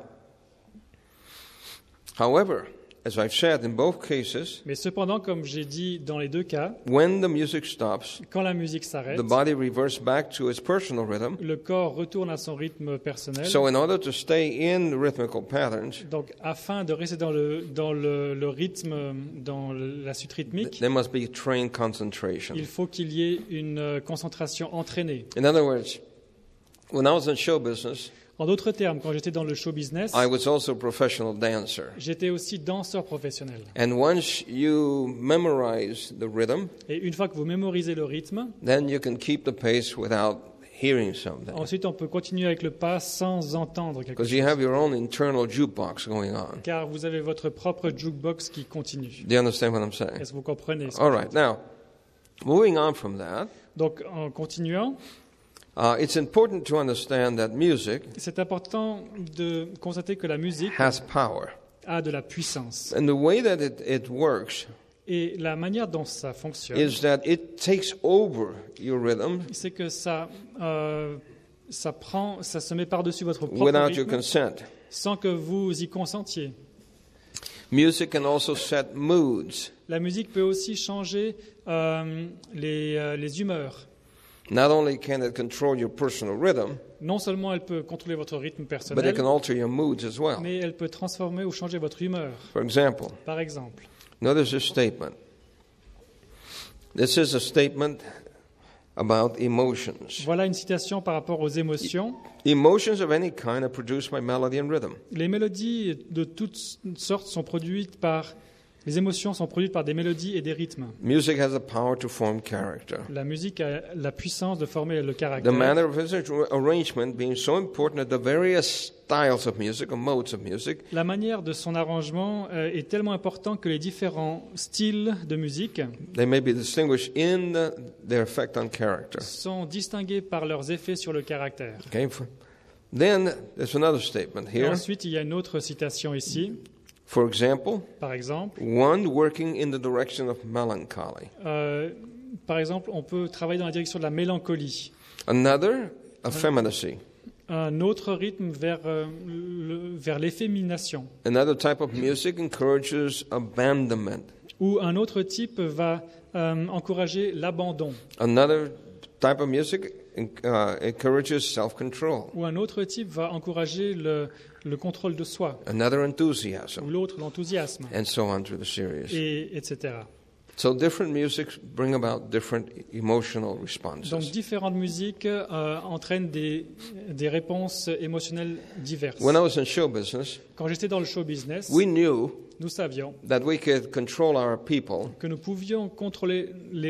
[SPEAKER 1] however, as I've said, in both cases,
[SPEAKER 2] Mais cependant, comme j'ai dit dans les deux cas,
[SPEAKER 1] when the music stops,
[SPEAKER 2] quand la musique s'arrête,
[SPEAKER 1] the body reverts back to its personal rhythm.
[SPEAKER 2] le corps retourne à son rythme personnel.
[SPEAKER 1] So in order to stay in the rhythmical patterns,
[SPEAKER 2] Donc, afin de rester dans le rythme, dans la suite rythmique,
[SPEAKER 1] there must be trained concentration.
[SPEAKER 2] il faut qu'il y ait une concentration entraînée.
[SPEAKER 1] In other words, when I was in show business,
[SPEAKER 2] En d'autres termes, quand j'étais dans le show business,
[SPEAKER 1] I was also a professional dancer.
[SPEAKER 2] j'étais aussi danseur professionnel.
[SPEAKER 1] And once you memorize the rhythm,
[SPEAKER 2] Et une fois que vous mémorisez le rythme,
[SPEAKER 1] then you can keep the pace without hearing something.
[SPEAKER 2] ensuite on peut continuer avec le pas sans entendre quelque
[SPEAKER 1] Because
[SPEAKER 2] chose.
[SPEAKER 1] you have your own internal jukebox going on.
[SPEAKER 2] Car vous avez votre propre jukebox qui continue.
[SPEAKER 1] Do you understand what I'm saying?
[SPEAKER 2] Est-ce que vous comprenez ce que
[SPEAKER 1] All
[SPEAKER 2] je
[SPEAKER 1] right.
[SPEAKER 2] veux dire?
[SPEAKER 1] Now, moving on from that,
[SPEAKER 2] Donc en continuant,
[SPEAKER 1] it's important to understand that music
[SPEAKER 2] c'est important de constater que la musique
[SPEAKER 1] has power.
[SPEAKER 2] a de la puissance.
[SPEAKER 1] And the way that it works
[SPEAKER 2] Et la manière dont ça fonctionne,
[SPEAKER 1] is that it takes over your rhythm
[SPEAKER 2] c'est que ça se met par-dessus votre propre
[SPEAKER 1] without your
[SPEAKER 2] rythme
[SPEAKER 1] consent.
[SPEAKER 2] sans que vous y consentiez.
[SPEAKER 1] Music can also set moods.
[SPEAKER 2] La musique peut aussi changer les humeurs.
[SPEAKER 1] Not only can it control your personal rhythm,
[SPEAKER 2] Non seulement elle peut contrôler votre rythme
[SPEAKER 1] but it
[SPEAKER 2] personnel,
[SPEAKER 1] can alter your moods as well.
[SPEAKER 2] mais elle peut transformer ou changer votre humeur.
[SPEAKER 1] For example,
[SPEAKER 2] Par exemple,
[SPEAKER 1] notice this statement. This is a statement about emotions.
[SPEAKER 2] voilà une citation par rapport aux émotions.
[SPEAKER 1] Emotions of any kind are produced by melody and rhythm.
[SPEAKER 2] Les mélodies de toutes sortes sont produites par... Les émotions sont produites par des mélodies et des rythmes.
[SPEAKER 1] Music has the power to form character.
[SPEAKER 2] La musique a la puissance de former le
[SPEAKER 1] The
[SPEAKER 2] caractère.
[SPEAKER 1] manner of its arrangement being so important that the various styles of music or modes of music
[SPEAKER 2] La manière de son arrangement est tellement importante que les différents styles de musique
[SPEAKER 1] they may be distinguished in their effect on character.
[SPEAKER 2] sont distingués par leurs effets sur le caractère.
[SPEAKER 1] Okay. Then there's another statement
[SPEAKER 2] Et
[SPEAKER 1] here.
[SPEAKER 2] ensuite, il y a une autre citation ici.
[SPEAKER 1] For example,
[SPEAKER 2] Par exemple,
[SPEAKER 1] one working in the direction of melancholy,
[SPEAKER 2] on peut travailler dans la direction de la mélancolie.
[SPEAKER 1] another effeminacy,
[SPEAKER 2] Un autre rythme vers l'effémination.
[SPEAKER 1] another type of music encourages abandonment,
[SPEAKER 2] Ou un autre type va encourager l'abandon.
[SPEAKER 1] another type of music encourages self-control,
[SPEAKER 2] Ou un autre type va encourager le contrôle de soi.
[SPEAKER 1] another
[SPEAKER 2] Ou
[SPEAKER 1] enthusiasm,
[SPEAKER 2] l'autre, l'enthousiasme.
[SPEAKER 1] and so on through the series.
[SPEAKER 2] Etc.
[SPEAKER 1] So different musics bring about different emotional
[SPEAKER 2] Donc
[SPEAKER 1] responses.
[SPEAKER 2] différentes musiques entraînent des réponses émotionnelles diverses.
[SPEAKER 1] When I was in show business,
[SPEAKER 2] Quand j'étais dans le show business,
[SPEAKER 1] we knew
[SPEAKER 2] nous savions
[SPEAKER 1] that we could control our people
[SPEAKER 2] que nous pouvions contrôler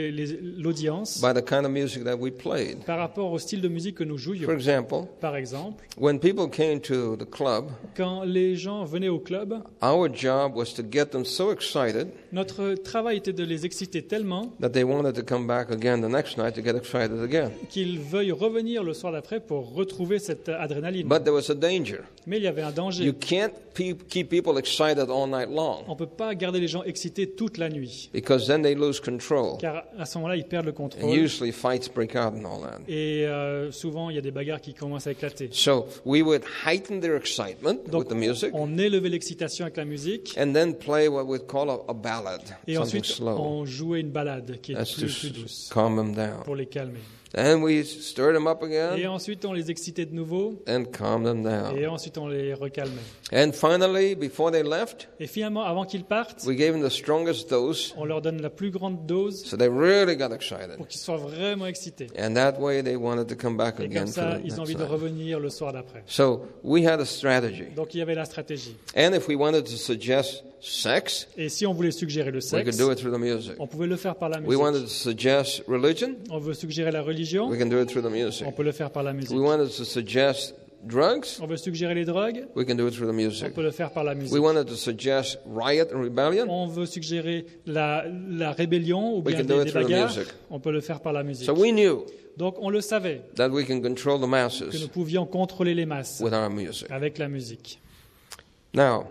[SPEAKER 2] l'audience
[SPEAKER 1] by the kind of music that we played.
[SPEAKER 2] par rapport au style de musique que nous jouions.
[SPEAKER 1] For example,
[SPEAKER 2] Par exemple,
[SPEAKER 1] when people came to the club,
[SPEAKER 2] quand les gens venaient au club,
[SPEAKER 1] our job was to get them so excited
[SPEAKER 2] notre travail était de les exciter tellement
[SPEAKER 1] that they wanted to come back again the next night to get excited again.
[SPEAKER 2] qu'ils veuillent revenir le soir d'après pour retrouver cette adrénaline.
[SPEAKER 1] But there was a danger.
[SPEAKER 2] Mais il y avait un danger.
[SPEAKER 1] You can't keep people excited all night long
[SPEAKER 2] On ne peut pas garder les gens excités toute la nuit,
[SPEAKER 1] because then they lose control.
[SPEAKER 2] car à ce moment-là, ils perdent le
[SPEAKER 1] And
[SPEAKER 2] contrôle.
[SPEAKER 1] usually fights break out and all that.
[SPEAKER 2] Et souvent, il y a des bagarres qui commencent à éclater.
[SPEAKER 1] So we would heighten their excitement
[SPEAKER 2] Donc,
[SPEAKER 1] with the music
[SPEAKER 2] on élevait l'excitation avec la musique,
[SPEAKER 1] and then play what we'd call a ballad,
[SPEAKER 2] et
[SPEAKER 1] something
[SPEAKER 2] ensuite,
[SPEAKER 1] slow.
[SPEAKER 2] on jouait une balade qui est
[SPEAKER 1] That's
[SPEAKER 2] plus
[SPEAKER 1] to
[SPEAKER 2] douce
[SPEAKER 1] calm them down.
[SPEAKER 2] pour les calmer.
[SPEAKER 1] And we stirred them up
[SPEAKER 2] Et
[SPEAKER 1] again
[SPEAKER 2] ensuite, on les excitait de nouveau,
[SPEAKER 1] and calmed them
[SPEAKER 2] et
[SPEAKER 1] down.
[SPEAKER 2] ensuite, on les recalmait.
[SPEAKER 1] And finally, before they left,
[SPEAKER 2] Et finalement, avant qu'ils partent,
[SPEAKER 1] we gave them the strongest dose
[SPEAKER 2] on leur donne la plus grande dose
[SPEAKER 1] so they really got excited.
[SPEAKER 2] pour qu'ils soient vraiment excités.
[SPEAKER 1] And that way they wanted to come back
[SPEAKER 2] Et
[SPEAKER 1] again
[SPEAKER 2] comme
[SPEAKER 1] for
[SPEAKER 2] ça,
[SPEAKER 1] the
[SPEAKER 2] ils ont
[SPEAKER 1] next
[SPEAKER 2] envie de
[SPEAKER 1] night.
[SPEAKER 2] revenir le soir d'après.
[SPEAKER 1] So we had a strategy.
[SPEAKER 2] Donc, il y avait la stratégie.
[SPEAKER 1] And if we wanted to suggest sex,
[SPEAKER 2] Et si on voulait suggérer le
[SPEAKER 1] we could
[SPEAKER 2] sexe,
[SPEAKER 1] do it through the music.
[SPEAKER 2] on pouvait le faire par la
[SPEAKER 1] We wanted
[SPEAKER 2] musique.
[SPEAKER 1] to suggest religion,
[SPEAKER 2] On veut suggérer la religion,
[SPEAKER 1] we can do it through the music.
[SPEAKER 2] on peut le faire par la musique.
[SPEAKER 1] We wanted to suggest drugs,
[SPEAKER 2] On veut suggérer les drogues,
[SPEAKER 1] we can do it through the
[SPEAKER 2] on
[SPEAKER 1] music.
[SPEAKER 2] peut le faire par la
[SPEAKER 1] We
[SPEAKER 2] musique.
[SPEAKER 1] wanted to suggest riot and rebellion,
[SPEAKER 2] On veut suggérer la rébellion ou
[SPEAKER 1] We
[SPEAKER 2] bien
[SPEAKER 1] can do it
[SPEAKER 2] des
[SPEAKER 1] through the
[SPEAKER 2] bagarres,
[SPEAKER 1] music.
[SPEAKER 2] on peut le faire par la musique.
[SPEAKER 1] so we knew
[SPEAKER 2] Donc on le savait,
[SPEAKER 1] that we can control the
[SPEAKER 2] que nous
[SPEAKER 1] masses
[SPEAKER 2] pouvions contrôler les masses
[SPEAKER 1] with our music.
[SPEAKER 2] avec la musique.
[SPEAKER 1] Now,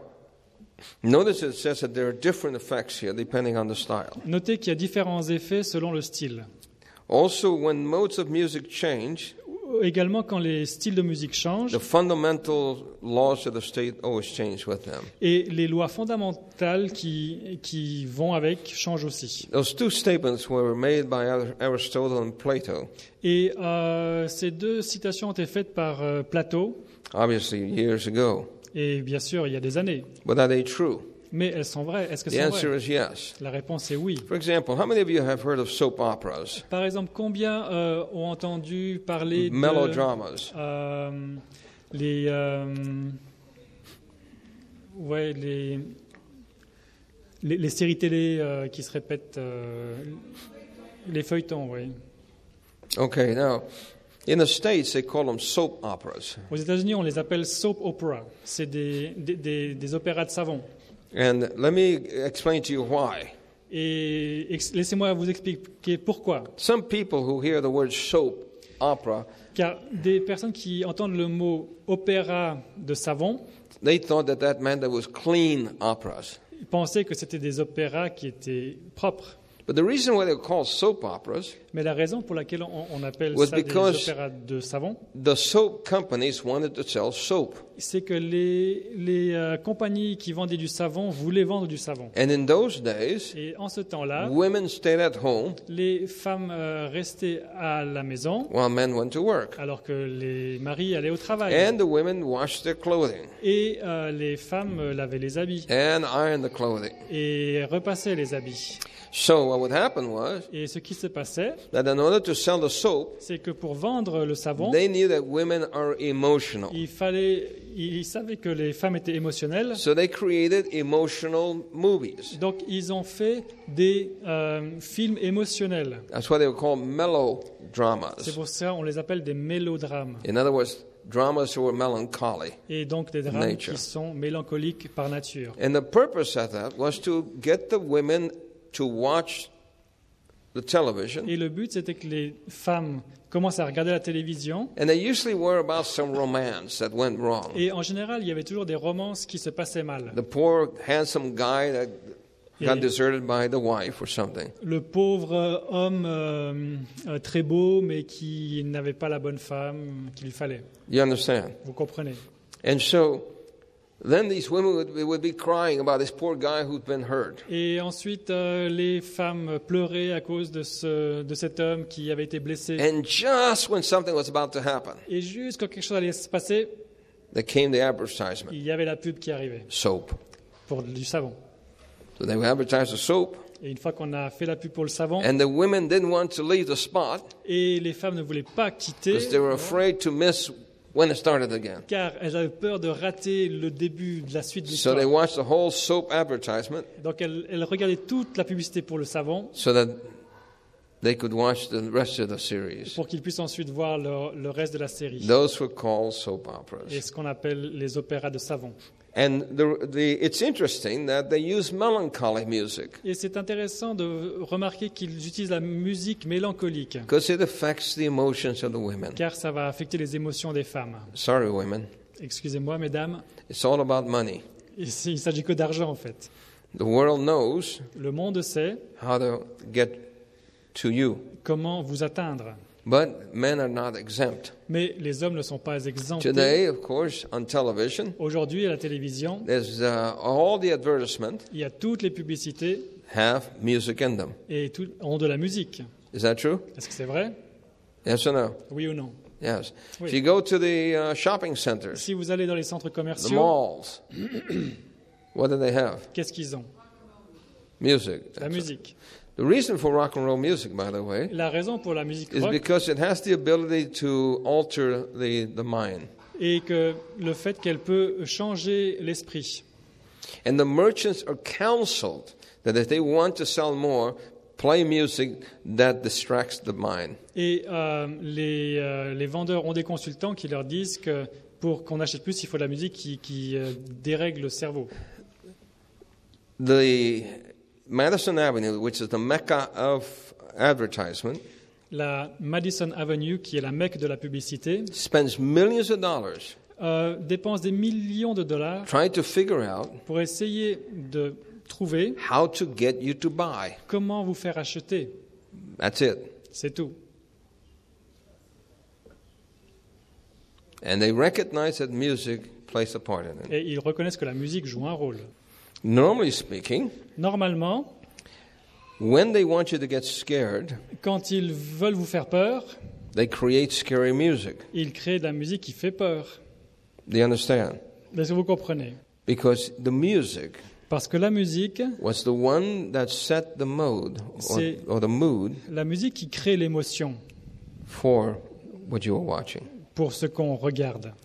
[SPEAKER 1] notice it says that there are different effects here depending on the style.
[SPEAKER 2] Notez qu'il y a différents effets selon le style.
[SPEAKER 1] Also, when modes of music change,
[SPEAKER 2] Également, quand les styles de musique changent,
[SPEAKER 1] the fundamental laws of the state always change with them.
[SPEAKER 2] et les lois fondamentales qui vont avec changent aussi.
[SPEAKER 1] Those two statements were made by Aristotle and Plato,
[SPEAKER 2] Et ces deux citations ont été faites par Platon,
[SPEAKER 1] obviously years ago.
[SPEAKER 2] et bien sûr, il y a des années.
[SPEAKER 1] But are they true?
[SPEAKER 2] Mais elles sont vraies. Est-ce qu'elles
[SPEAKER 1] The
[SPEAKER 2] sont
[SPEAKER 1] answer
[SPEAKER 2] vraies?
[SPEAKER 1] is yes.
[SPEAKER 2] La réponse est oui.
[SPEAKER 1] For example, how many of you have heard of soap operas,
[SPEAKER 2] Par exemple, combien ont entendu parler de
[SPEAKER 1] melodramas?
[SPEAKER 2] les séries télé qui se répètent, les feuilletons, oui.
[SPEAKER 1] Okay, now, in the States, they call them soap operas.
[SPEAKER 2] Aux États-Unis, on les appelle soap opera. C'est des opéras de savon.
[SPEAKER 1] And let me explain to you why.
[SPEAKER 2] Et laissez-moi vous expliquer pourquoi.
[SPEAKER 1] Some people who hear the word soap opera,
[SPEAKER 2] Car des personnes qui entendent le mot opéra de savon
[SPEAKER 1] they thought that meant there was clean operas.
[SPEAKER 2] pensaient que c'était des opéras qui étaient propres.
[SPEAKER 1] But the reason why they're called soap operas,
[SPEAKER 2] Mais la raison pour laquelle on appelle
[SPEAKER 1] was
[SPEAKER 2] ça des
[SPEAKER 1] because
[SPEAKER 2] opéras de savon,
[SPEAKER 1] the soap companies wanted to sell soap.
[SPEAKER 2] c'est que les compagnies qui vendaient du savon voulaient vendre du savon.
[SPEAKER 1] And in those days,
[SPEAKER 2] Et en ce temps-là,
[SPEAKER 1] women stayed at home
[SPEAKER 2] les femmes restaient à la maison
[SPEAKER 1] while men went to work.
[SPEAKER 2] alors que les maris allaient au travail.
[SPEAKER 1] And the women washed their clothing
[SPEAKER 2] Et les femmes lavaient les habits
[SPEAKER 1] and ironed the clothing.
[SPEAKER 2] et repassaient les habits.
[SPEAKER 1] So what would happen was
[SPEAKER 2] Et ce qui se passait,
[SPEAKER 1] that in order to sell the soap,
[SPEAKER 2] c'est que pour vendre le savon,
[SPEAKER 1] they knew that women are emotional.
[SPEAKER 2] ils savaient que les femmes étaient émotionnelles.
[SPEAKER 1] So they created emotional movies.
[SPEAKER 2] Donc ils ont fait des films émotionnels.
[SPEAKER 1] That's why they were called
[SPEAKER 2] C'est
[SPEAKER 1] melodramas.
[SPEAKER 2] pour ça qu'on les appelle des mélodrames.
[SPEAKER 1] In other words, dramas who were melancholy.
[SPEAKER 2] Et donc des drames
[SPEAKER 1] Nature.
[SPEAKER 2] qui sont mélancoliques par nature.
[SPEAKER 1] And the purpose of that was to get the women to watch the television.
[SPEAKER 2] Et le but, c'était que les femmes commencent à regarder la télévision.
[SPEAKER 1] And they usually were about some romance that went wrong.
[SPEAKER 2] Et en général, il y avait toujours des romances qui se passaient mal.
[SPEAKER 1] The poor, handsome guy that got
[SPEAKER 2] Et-
[SPEAKER 1] deserted by the wife or something.
[SPEAKER 2] Le pauvre homme très beau, mais qui n'avait pas la bonne femme qu'il fallait.
[SPEAKER 1] You understand?
[SPEAKER 2] Vous comprenez?
[SPEAKER 1] And so then these women would be crying about this poor guy who'd been hurt.
[SPEAKER 2] Et ensuite, les femmes pleuraient à cause de cet homme qui avait été blessé.
[SPEAKER 1] And just when something was about to happen,
[SPEAKER 2] Et juste quand quelque chose allait se passer,
[SPEAKER 1] there came the advertisement,
[SPEAKER 2] il y avait la pub qui arrivait
[SPEAKER 1] soap.
[SPEAKER 2] pour du savon.
[SPEAKER 1] So they would advertise the soap,
[SPEAKER 2] Et une fois qu'on a fait la pub pour le savon,
[SPEAKER 1] and the women didn't want to leave the spot
[SPEAKER 2] et les femmes ne voulaient pas quitter,
[SPEAKER 1] because they were afraid to miss when it started again.
[SPEAKER 2] car elles avaient peur de rater le début de la suite de
[SPEAKER 1] So they
[SPEAKER 2] l'histoire.
[SPEAKER 1] watched the whole soap advertisement
[SPEAKER 2] Donc elles regardaient toute la publicité pour le savon
[SPEAKER 1] so that they could watch the rest of the series.
[SPEAKER 2] pour qu'ils puissent ensuite voir le reste de la série.
[SPEAKER 1] Those were called soap
[SPEAKER 2] Et
[SPEAKER 1] operas.
[SPEAKER 2] ce qu'on appelle les opéras de savon.
[SPEAKER 1] And it's interesting that they use melancholy music
[SPEAKER 2] Et c'est intéressant de remarquer qu'ils utilisent la musique mélancolique,
[SPEAKER 1] because it affects the emotions of the women.
[SPEAKER 2] car ça va affecter les émotions des femmes.
[SPEAKER 1] Sorry, women.
[SPEAKER 2] Excusez-moi, mesdames,
[SPEAKER 1] It's all about money.
[SPEAKER 2] il ne s'agit que d'argent en fait.
[SPEAKER 1] The world knows
[SPEAKER 2] Le monde sait
[SPEAKER 1] how to get to you,
[SPEAKER 2] comment vous atteindre.
[SPEAKER 1] but men are not exempt.
[SPEAKER 2] Mais les hommes ne sont pas exemptés.
[SPEAKER 1] Today, of course, on television,
[SPEAKER 2] Aujourd'hui, à la télévision,
[SPEAKER 1] there's all the advertisements
[SPEAKER 2] il y a toutes les publicités
[SPEAKER 1] have music in them.
[SPEAKER 2] et ont de la musique.
[SPEAKER 1] Is that true?
[SPEAKER 2] Est-ce que c'est vrai?
[SPEAKER 1] Yes or no?
[SPEAKER 2] Oui ou non?
[SPEAKER 1] Yes.
[SPEAKER 2] Oui.
[SPEAKER 1] If you go to the shopping centers,
[SPEAKER 2] Si vous allez dans les centres
[SPEAKER 1] the
[SPEAKER 2] commerciaux,
[SPEAKER 1] malls, what do they have?
[SPEAKER 2] qu'est-ce qu'ils ont?
[SPEAKER 1] Music.
[SPEAKER 2] La musique.
[SPEAKER 1] The reason for rock and roll music, by the way,
[SPEAKER 2] La raison pour la musique
[SPEAKER 1] is
[SPEAKER 2] rock
[SPEAKER 1] because it has the ability to alter the mind.
[SPEAKER 2] est que le fait qu'elle peut changer l'esprit.
[SPEAKER 1] And the merchants are counseled that if they want to sell more, play music that distracts the mind.
[SPEAKER 2] Et les vendeurs ont des consultants qui leur disent que pour qu'on achète plus, il faut de la musique qui dérègle le cerveau.
[SPEAKER 1] The Madison Avenue, which is the mecca of advertisement,
[SPEAKER 2] La Madison Avenue, qui est la mecque de la publicité,
[SPEAKER 1] spends millions of dollars
[SPEAKER 2] dépense des millions de dollars
[SPEAKER 1] trying to figure out
[SPEAKER 2] pour essayer de trouver
[SPEAKER 1] how to get you to buy.
[SPEAKER 2] comment vous faire acheter.
[SPEAKER 1] That's it.
[SPEAKER 2] C'est tout.
[SPEAKER 1] And they recognize that music plays a part in it.
[SPEAKER 2] Et ils reconnaissent que la musique joue un rôle.
[SPEAKER 1] Normally speaking,
[SPEAKER 2] Normalement,
[SPEAKER 1] when they want you to get scared,
[SPEAKER 2] quand ils veulent vous faire peur,
[SPEAKER 1] they create scary music.
[SPEAKER 2] ils créent de la musique qui fait peur.
[SPEAKER 1] Do you understand?
[SPEAKER 2] Est-ce que vous comprenez?
[SPEAKER 1] Because the music
[SPEAKER 2] Parce que la musique,
[SPEAKER 1] was the one that set the mode
[SPEAKER 2] C'est-
[SPEAKER 1] or the mood
[SPEAKER 2] la musique qui crée l'émotion
[SPEAKER 1] for what you were watching.
[SPEAKER 2] pour ce qu'on regarde.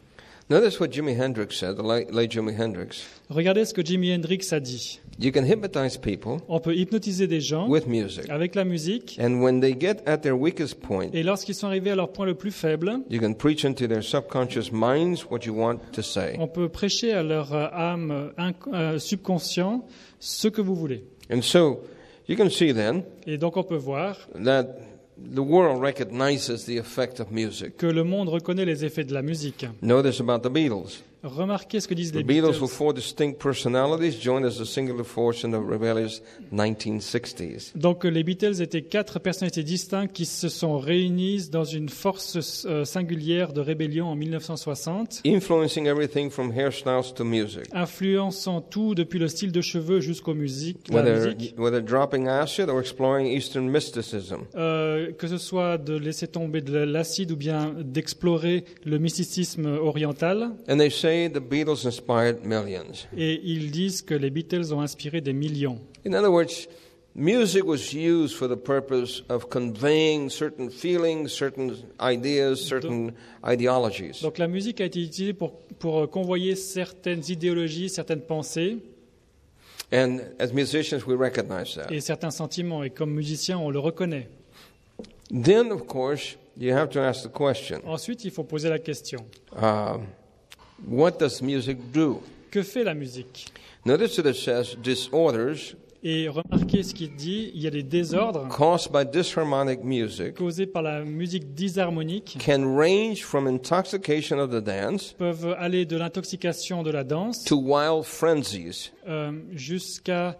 [SPEAKER 1] Notice what Jimi Hendrix said, the late Jimi Hendrix.
[SPEAKER 2] Regardez ce que Jimi Hendrix a dit.
[SPEAKER 1] You can hypnotize people
[SPEAKER 2] On peut hypnotiser des gens
[SPEAKER 1] with music.
[SPEAKER 2] avec la musique,
[SPEAKER 1] And when they get at their weakest point,
[SPEAKER 2] et lorsqu'ils sont arrivés à leur point le plus faible,
[SPEAKER 1] you can preach into their subconscious minds what you want to say.
[SPEAKER 2] on peut prêcher à leur âme subconscient ce que vous voulez.
[SPEAKER 1] And so you can see then
[SPEAKER 2] Et donc on peut voir
[SPEAKER 1] that the world recognizes the effect of music.
[SPEAKER 2] que le monde reconnaît les effets de la musique.
[SPEAKER 1] Notice about the Beatles.
[SPEAKER 2] Remarquez ce que disent
[SPEAKER 1] The
[SPEAKER 2] les
[SPEAKER 1] Beatles,
[SPEAKER 2] Beatles.
[SPEAKER 1] with 4 distinct personalities, joined as a singular force in the rebellious 1960s.
[SPEAKER 2] Donc les Beatles étaient 4 personnalités distinctes qui se sont réunies dans une force singulière de rébellion en 1960,
[SPEAKER 1] Influencing everything from hairstyles to music.
[SPEAKER 2] influençant tout depuis le style de cheveux jusqu'aux musiques, la musique.
[SPEAKER 1] Whether dropping acid or exploring Eastern mysticism.
[SPEAKER 2] Que ce soit de laisser tomber de l'acide ou bien d'explorer le mysticisme oriental.
[SPEAKER 1] And they say the Beatles inspired millions.
[SPEAKER 2] Et ils disent que les Beatles ont inspiré des millions.
[SPEAKER 1] In other words, music was used for the purpose of conveying certain feelings, certain ideas, certain ideologies.
[SPEAKER 2] Donc la musique a été utilisée pour convoyer certaines idéologies, certaines pensées
[SPEAKER 1] And as musicians, we recognize that.
[SPEAKER 2] et certains sentiments. Et comme musiciens, on le reconnaît.
[SPEAKER 1] Then, of course, you have to ask the question,
[SPEAKER 2] Ensuite, il faut poser la question.
[SPEAKER 1] what does music do?
[SPEAKER 2] Que fait la musique?
[SPEAKER 1] Notice that it says disorders
[SPEAKER 2] Et remarquez ce qu'il dit, il y a des désordres
[SPEAKER 1] caused by disharmonic music
[SPEAKER 2] causés par la musique disharmonique,
[SPEAKER 1] can range from intoxication of the dance
[SPEAKER 2] peuvent aller de l'intoxication de la danse
[SPEAKER 1] to wild frenzies.
[SPEAKER 2] Jusqu'à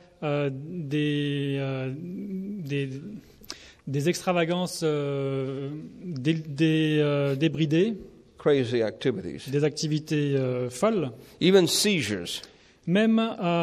[SPEAKER 2] des extravagances débridées,
[SPEAKER 1] Crazy activities,
[SPEAKER 2] des activités folles,
[SPEAKER 1] even seizures.
[SPEAKER 2] même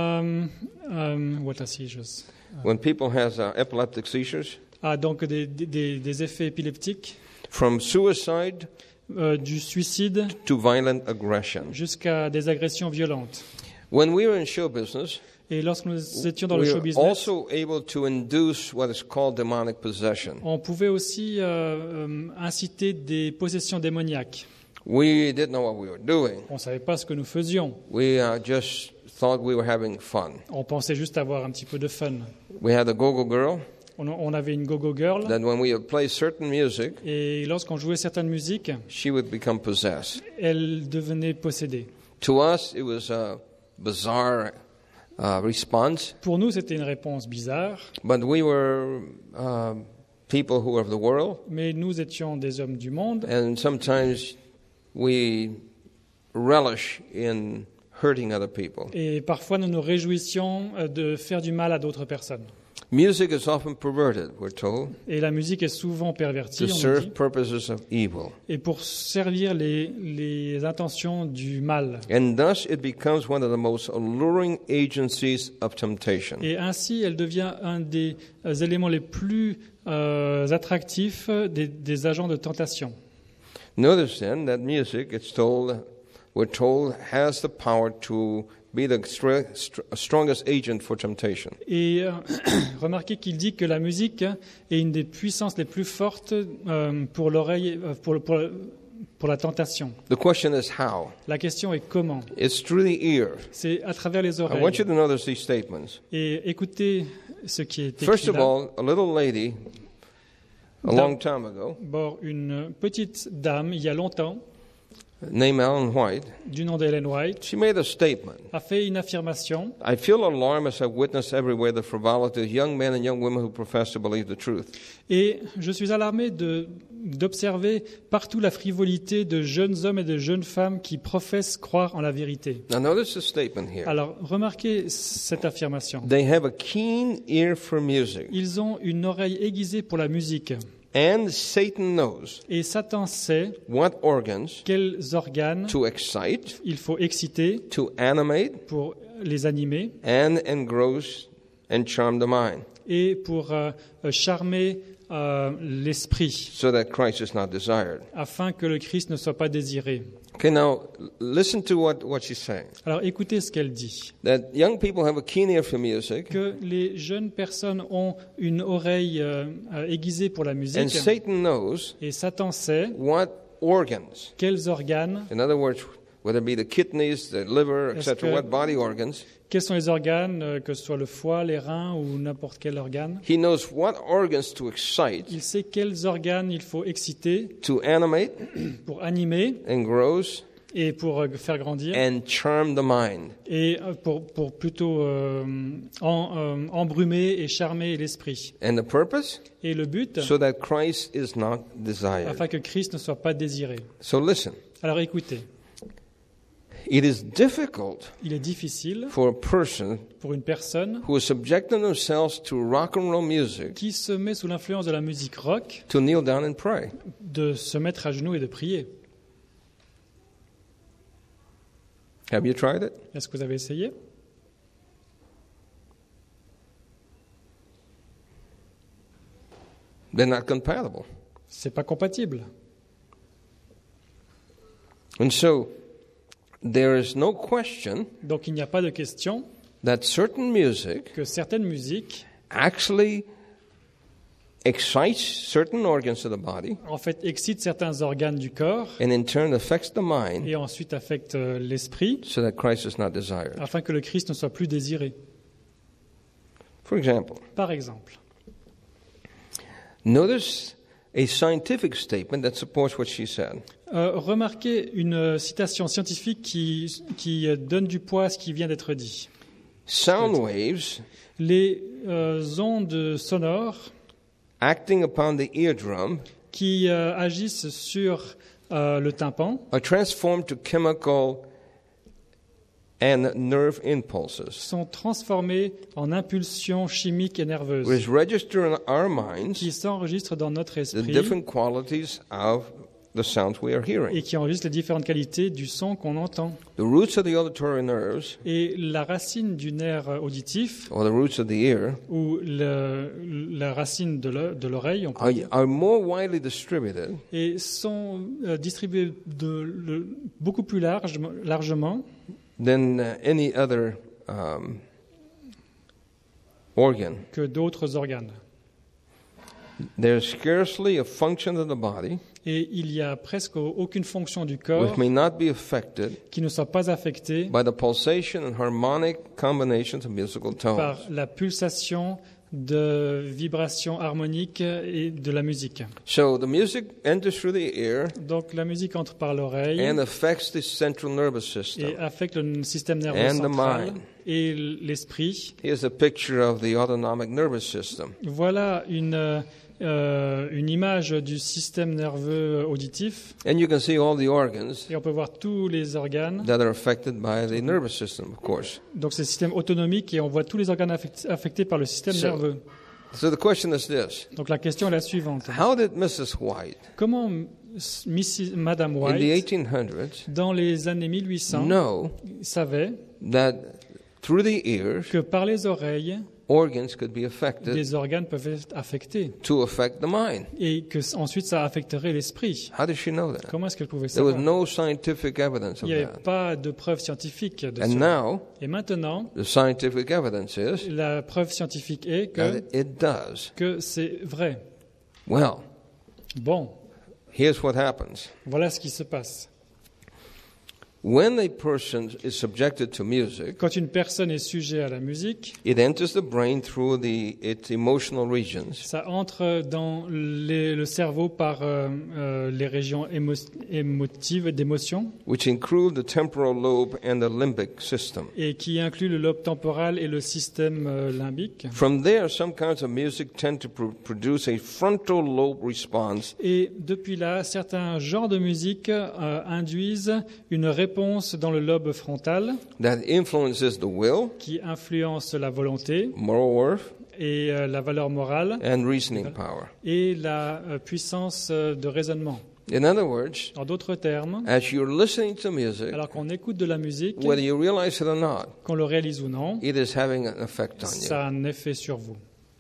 [SPEAKER 2] what are seizures?
[SPEAKER 1] When people have epileptic seizures,
[SPEAKER 2] Donc des effets épileptiques,
[SPEAKER 1] from suicide
[SPEAKER 2] du suicide
[SPEAKER 1] to violent aggression.
[SPEAKER 2] jusqu'à des agressions violentes.
[SPEAKER 1] When we were in show business,
[SPEAKER 2] Et lorsque nous étions dans le
[SPEAKER 1] we
[SPEAKER 2] show
[SPEAKER 1] were
[SPEAKER 2] business,
[SPEAKER 1] also able to induce what is called demonic possession.
[SPEAKER 2] on pouvait aussi inciter des possessions démoniaques.
[SPEAKER 1] We didn't know what we were doing.
[SPEAKER 2] On ne savait pas ce que nous faisions.
[SPEAKER 1] We just thought we were having fun.
[SPEAKER 2] On pensait juste avoir un petit peu de fun.
[SPEAKER 1] We had a go-go girl
[SPEAKER 2] On avait une go-go girl.
[SPEAKER 1] that when we would play certain music,
[SPEAKER 2] Et lorsqu'on jouait certaines musiques,
[SPEAKER 1] she would become possessed.
[SPEAKER 2] elle devenait possédée.
[SPEAKER 1] To us, it was a bizarre response,
[SPEAKER 2] Pour nous, c'était une réponse bizarre,
[SPEAKER 1] but we were people who are of the world,
[SPEAKER 2] mais nous étions des hommes du monde
[SPEAKER 1] and sometimes we relish in hurting other people.
[SPEAKER 2] et parfois nous nous réjouissions de faire du mal à d'autres personnes.
[SPEAKER 1] Music is often perverted, we're told,
[SPEAKER 2] Et la musique est souvent pervertie,
[SPEAKER 1] to
[SPEAKER 2] on nous
[SPEAKER 1] serve
[SPEAKER 2] dit,
[SPEAKER 1] purposes of evil.
[SPEAKER 2] et pour servir les intentions du mal.
[SPEAKER 1] And thus it becomes one of the most alluring agencies of temptation.
[SPEAKER 2] Et ainsi, elle devient un des éléments les plus attractifs des agents de tentation.
[SPEAKER 1] Notice then that music, we're told, has the power to be the strongest agent for temptation.
[SPEAKER 2] Et remarquez qu'il dit que la musique est une des puissances les plus fortes pour l'oreille, pour la tentation.
[SPEAKER 1] The question is how?
[SPEAKER 2] La question est comment?
[SPEAKER 1] It's through the ear.
[SPEAKER 2] C'est à travers les
[SPEAKER 1] I want
[SPEAKER 2] oreilles.
[SPEAKER 1] you to notice these statements.
[SPEAKER 2] Et écoutez ce qui est écrit
[SPEAKER 1] First of
[SPEAKER 2] là.
[SPEAKER 1] all, a little lady, a long time ago,
[SPEAKER 2] Bon, une petite dame, il y a longtemps,
[SPEAKER 1] named Ellen White,
[SPEAKER 2] du nom d'Ellen White,
[SPEAKER 1] she made a statement.
[SPEAKER 2] a fait une affirmation.
[SPEAKER 1] I feel alarmed as I witness everywhere the frivolity of young men and young women who profess to believe the truth.
[SPEAKER 2] Et je suis alarmé d'observer partout la frivolité de jeunes hommes et de jeunes femmes qui professent croire en la vérité.
[SPEAKER 1] Now notice the statement here.
[SPEAKER 2] Alors, remarquez cette affirmation.
[SPEAKER 1] They have a keen ear for music,
[SPEAKER 2] Ils ont une oreille aiguisée pour la musique.
[SPEAKER 1] and Satan knows
[SPEAKER 2] Et Satan sait
[SPEAKER 1] what organs
[SPEAKER 2] quels organes
[SPEAKER 1] to excite,
[SPEAKER 2] il faut exciter
[SPEAKER 1] to animate,
[SPEAKER 2] pour les animer
[SPEAKER 1] and engross and charm the mind,
[SPEAKER 2] et pour charmer l'esprit,
[SPEAKER 1] so that Christ is not desired.
[SPEAKER 2] afin que le Christ ne soit pas désiré.
[SPEAKER 1] Okay, now listen to what she's saying.
[SPEAKER 2] Alors écoutez ce qu'elle dit.
[SPEAKER 1] That young people have a keen ear for music,
[SPEAKER 2] Que les jeunes personnes ont une oreille aiguisée pour la
[SPEAKER 1] and
[SPEAKER 2] musique
[SPEAKER 1] Satan knows
[SPEAKER 2] et Satan sait
[SPEAKER 1] what organs,
[SPEAKER 2] quels organes,
[SPEAKER 1] in other words, whether it be the kidneys, the liver,
[SPEAKER 2] Est-ce
[SPEAKER 1] etc.,
[SPEAKER 2] que-
[SPEAKER 1] what body organs.
[SPEAKER 2] Quels sont les organes, que ce soit le foie, les reins ou n'importe quel organe?
[SPEAKER 1] He knows what organs to excite,
[SPEAKER 2] Il sait quels organes il faut exciter
[SPEAKER 1] to animate
[SPEAKER 2] pour animer
[SPEAKER 1] and grows
[SPEAKER 2] et pour faire grandir,
[SPEAKER 1] and charm the mind.
[SPEAKER 2] et pour plutôt embrumer et charmer l'esprit.
[SPEAKER 1] And the purpose?
[SPEAKER 2] Et le but,
[SPEAKER 1] So that Christ is not desired.
[SPEAKER 2] afin que Christ ne soit pas désiré.
[SPEAKER 1] So listen,
[SPEAKER 2] Alors écoutez,
[SPEAKER 1] it is difficult
[SPEAKER 2] il est difficile
[SPEAKER 1] for a person
[SPEAKER 2] pour une personne
[SPEAKER 1] who is subjecting themselves to rock and roll music
[SPEAKER 2] qui se met sous l'influence de la musique rock
[SPEAKER 1] to kneel down and pray.
[SPEAKER 2] de se mettre à genoux et de prier.
[SPEAKER 1] Have you tried it?
[SPEAKER 2] Est-ce que vous avez essayé?
[SPEAKER 1] They're not compatible.
[SPEAKER 2] C'est pas compatible.
[SPEAKER 1] And so there is no question
[SPEAKER 2] Donc il n'y a pas de question
[SPEAKER 1] that certain music
[SPEAKER 2] que certaines musiques
[SPEAKER 1] actually excites certain organs of the body
[SPEAKER 2] en fait excitent certains organes du corps
[SPEAKER 1] and in turn affects the mind
[SPEAKER 2] et ensuite affectent l'esprit
[SPEAKER 1] so that Christ is not desired.
[SPEAKER 2] afin que le Christ ne soit plus désiré.
[SPEAKER 1] For example,
[SPEAKER 2] Par exemple,
[SPEAKER 1] notice a scientific statement that supports what she said.
[SPEAKER 2] remarquez une citation scientifique qui donne du poids à ce qui vient d'être dit.
[SPEAKER 1] Sound waves
[SPEAKER 2] Les ondes sonores
[SPEAKER 1] acting upon the eardrum
[SPEAKER 2] qui agissent sur le tympan
[SPEAKER 1] are transformed to chemical and nerve impulses,
[SPEAKER 2] sont transformées en impulsions chimiques et nerveuses
[SPEAKER 1] which register in our minds
[SPEAKER 2] qui s'enregistrent dans notre
[SPEAKER 1] the
[SPEAKER 2] esprit
[SPEAKER 1] different qualities of the sounds we are hearing.
[SPEAKER 2] et qui enregistrent les différentes qualités du son qu'on entend.
[SPEAKER 1] The roots of the auditory nerves,
[SPEAKER 2] Et la racine du nerf auditif,
[SPEAKER 1] or the roots of the ear,
[SPEAKER 2] ou la racine de l'oreille, on peut dire,
[SPEAKER 1] are more widely distributed
[SPEAKER 2] et sont distribuées beaucoup plus largement
[SPEAKER 1] than any other organ.
[SPEAKER 2] que d'autres organes.
[SPEAKER 1] There's scarcely a function of the body
[SPEAKER 2] Et il n'y a presque aucune fonction du corps
[SPEAKER 1] which may not be affected
[SPEAKER 2] qui ne soit pas affectée
[SPEAKER 1] by the pulsation and harmonic combinations of musical
[SPEAKER 2] par
[SPEAKER 1] tones.
[SPEAKER 2] la pulsation de vibrations harmoniques et de la musique.
[SPEAKER 1] So the music enters through the ear
[SPEAKER 2] Donc la musique entre par l'oreille
[SPEAKER 1] and affects the central nervous
[SPEAKER 2] et
[SPEAKER 1] system.
[SPEAKER 2] affecte le système nerveux
[SPEAKER 1] And the
[SPEAKER 2] central
[SPEAKER 1] mind.
[SPEAKER 2] et l'esprit.
[SPEAKER 1] Here's a picture of the autonomic nervous system.
[SPEAKER 2] Voilà une image du système nerveux auditif
[SPEAKER 1] And you can see all the organs
[SPEAKER 2] et on peut voir tous les organes.
[SPEAKER 1] that are affected by the nervous system, of course.
[SPEAKER 2] Donc c'est le système autonomique et on voit tous les organes affectés par le système
[SPEAKER 1] So-
[SPEAKER 2] nerveux.
[SPEAKER 1] So the question is this.
[SPEAKER 2] Donc la question est la suivante.
[SPEAKER 1] How did Mrs. White
[SPEAKER 2] Comment Madame
[SPEAKER 1] in the
[SPEAKER 2] White,
[SPEAKER 1] 1800s
[SPEAKER 2] dans les années 1800,
[SPEAKER 1] know
[SPEAKER 2] savait
[SPEAKER 1] that through the ears,
[SPEAKER 2] que par les oreilles,
[SPEAKER 1] organs could be affected
[SPEAKER 2] des organes peuvent être affectés
[SPEAKER 1] to affect the mind?
[SPEAKER 2] et que ensuite ça affecterait l'esprit?
[SPEAKER 1] How did she know that?
[SPEAKER 2] Comment est-ce qu'elle pouvait
[SPEAKER 1] There was
[SPEAKER 2] savoir?
[SPEAKER 1] no scientific evidence
[SPEAKER 2] Il
[SPEAKER 1] of
[SPEAKER 2] n'y avait
[SPEAKER 1] that.
[SPEAKER 2] pas de preuve scientifique de
[SPEAKER 1] And
[SPEAKER 2] cela.
[SPEAKER 1] now,
[SPEAKER 2] Et maintenant,
[SPEAKER 1] the scientific evidence is
[SPEAKER 2] la preuve scientifique est
[SPEAKER 1] that it does.
[SPEAKER 2] que c'est vrai.
[SPEAKER 1] Well,
[SPEAKER 2] Bon,
[SPEAKER 1] here's what happens.
[SPEAKER 2] voilà ce qui se passe.
[SPEAKER 1] When a person is subjected to music,
[SPEAKER 2] Quand une personne est sujet à la musique,
[SPEAKER 1] it enters the brain through its emotional regions,
[SPEAKER 2] ça entre dans le cerveau par les régions émotives d'émotion
[SPEAKER 1] which include the temporal lobe and the limbic system.
[SPEAKER 2] et qui inclut le lobe temporal et le système limbique.
[SPEAKER 1] From there, some kinds of music tend to produce a frontal lobe response
[SPEAKER 2] Et depuis là, certains genres de musique induisent une réponse dans le lobe frontal
[SPEAKER 1] that influences the will,
[SPEAKER 2] qui influence la volonté
[SPEAKER 1] moral worth,
[SPEAKER 2] et la valeur morale
[SPEAKER 1] and reasoning power.
[SPEAKER 2] et la puissance de raisonnement.
[SPEAKER 1] In other words,
[SPEAKER 2] En d'autres termes,
[SPEAKER 1] as you're listening to music,
[SPEAKER 2] alors qu'on écoute de la musique,
[SPEAKER 1] whether you realize it or not,
[SPEAKER 2] qu'on le réalise ou non,
[SPEAKER 1] it is having an effect on
[SPEAKER 2] ça
[SPEAKER 1] you.
[SPEAKER 2] a un effet sur vous.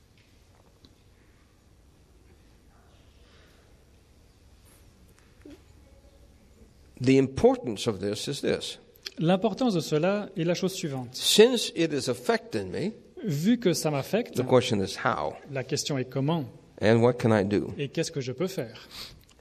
[SPEAKER 1] The importance of this is this.
[SPEAKER 2] L'importance de cela est la chose suivante.
[SPEAKER 1] Since it is affecting me,
[SPEAKER 2] Vu que ça m'affecte,
[SPEAKER 1] the question is how
[SPEAKER 2] la question est comment
[SPEAKER 1] and what can I do?
[SPEAKER 2] et qu'est-ce que je peux faire.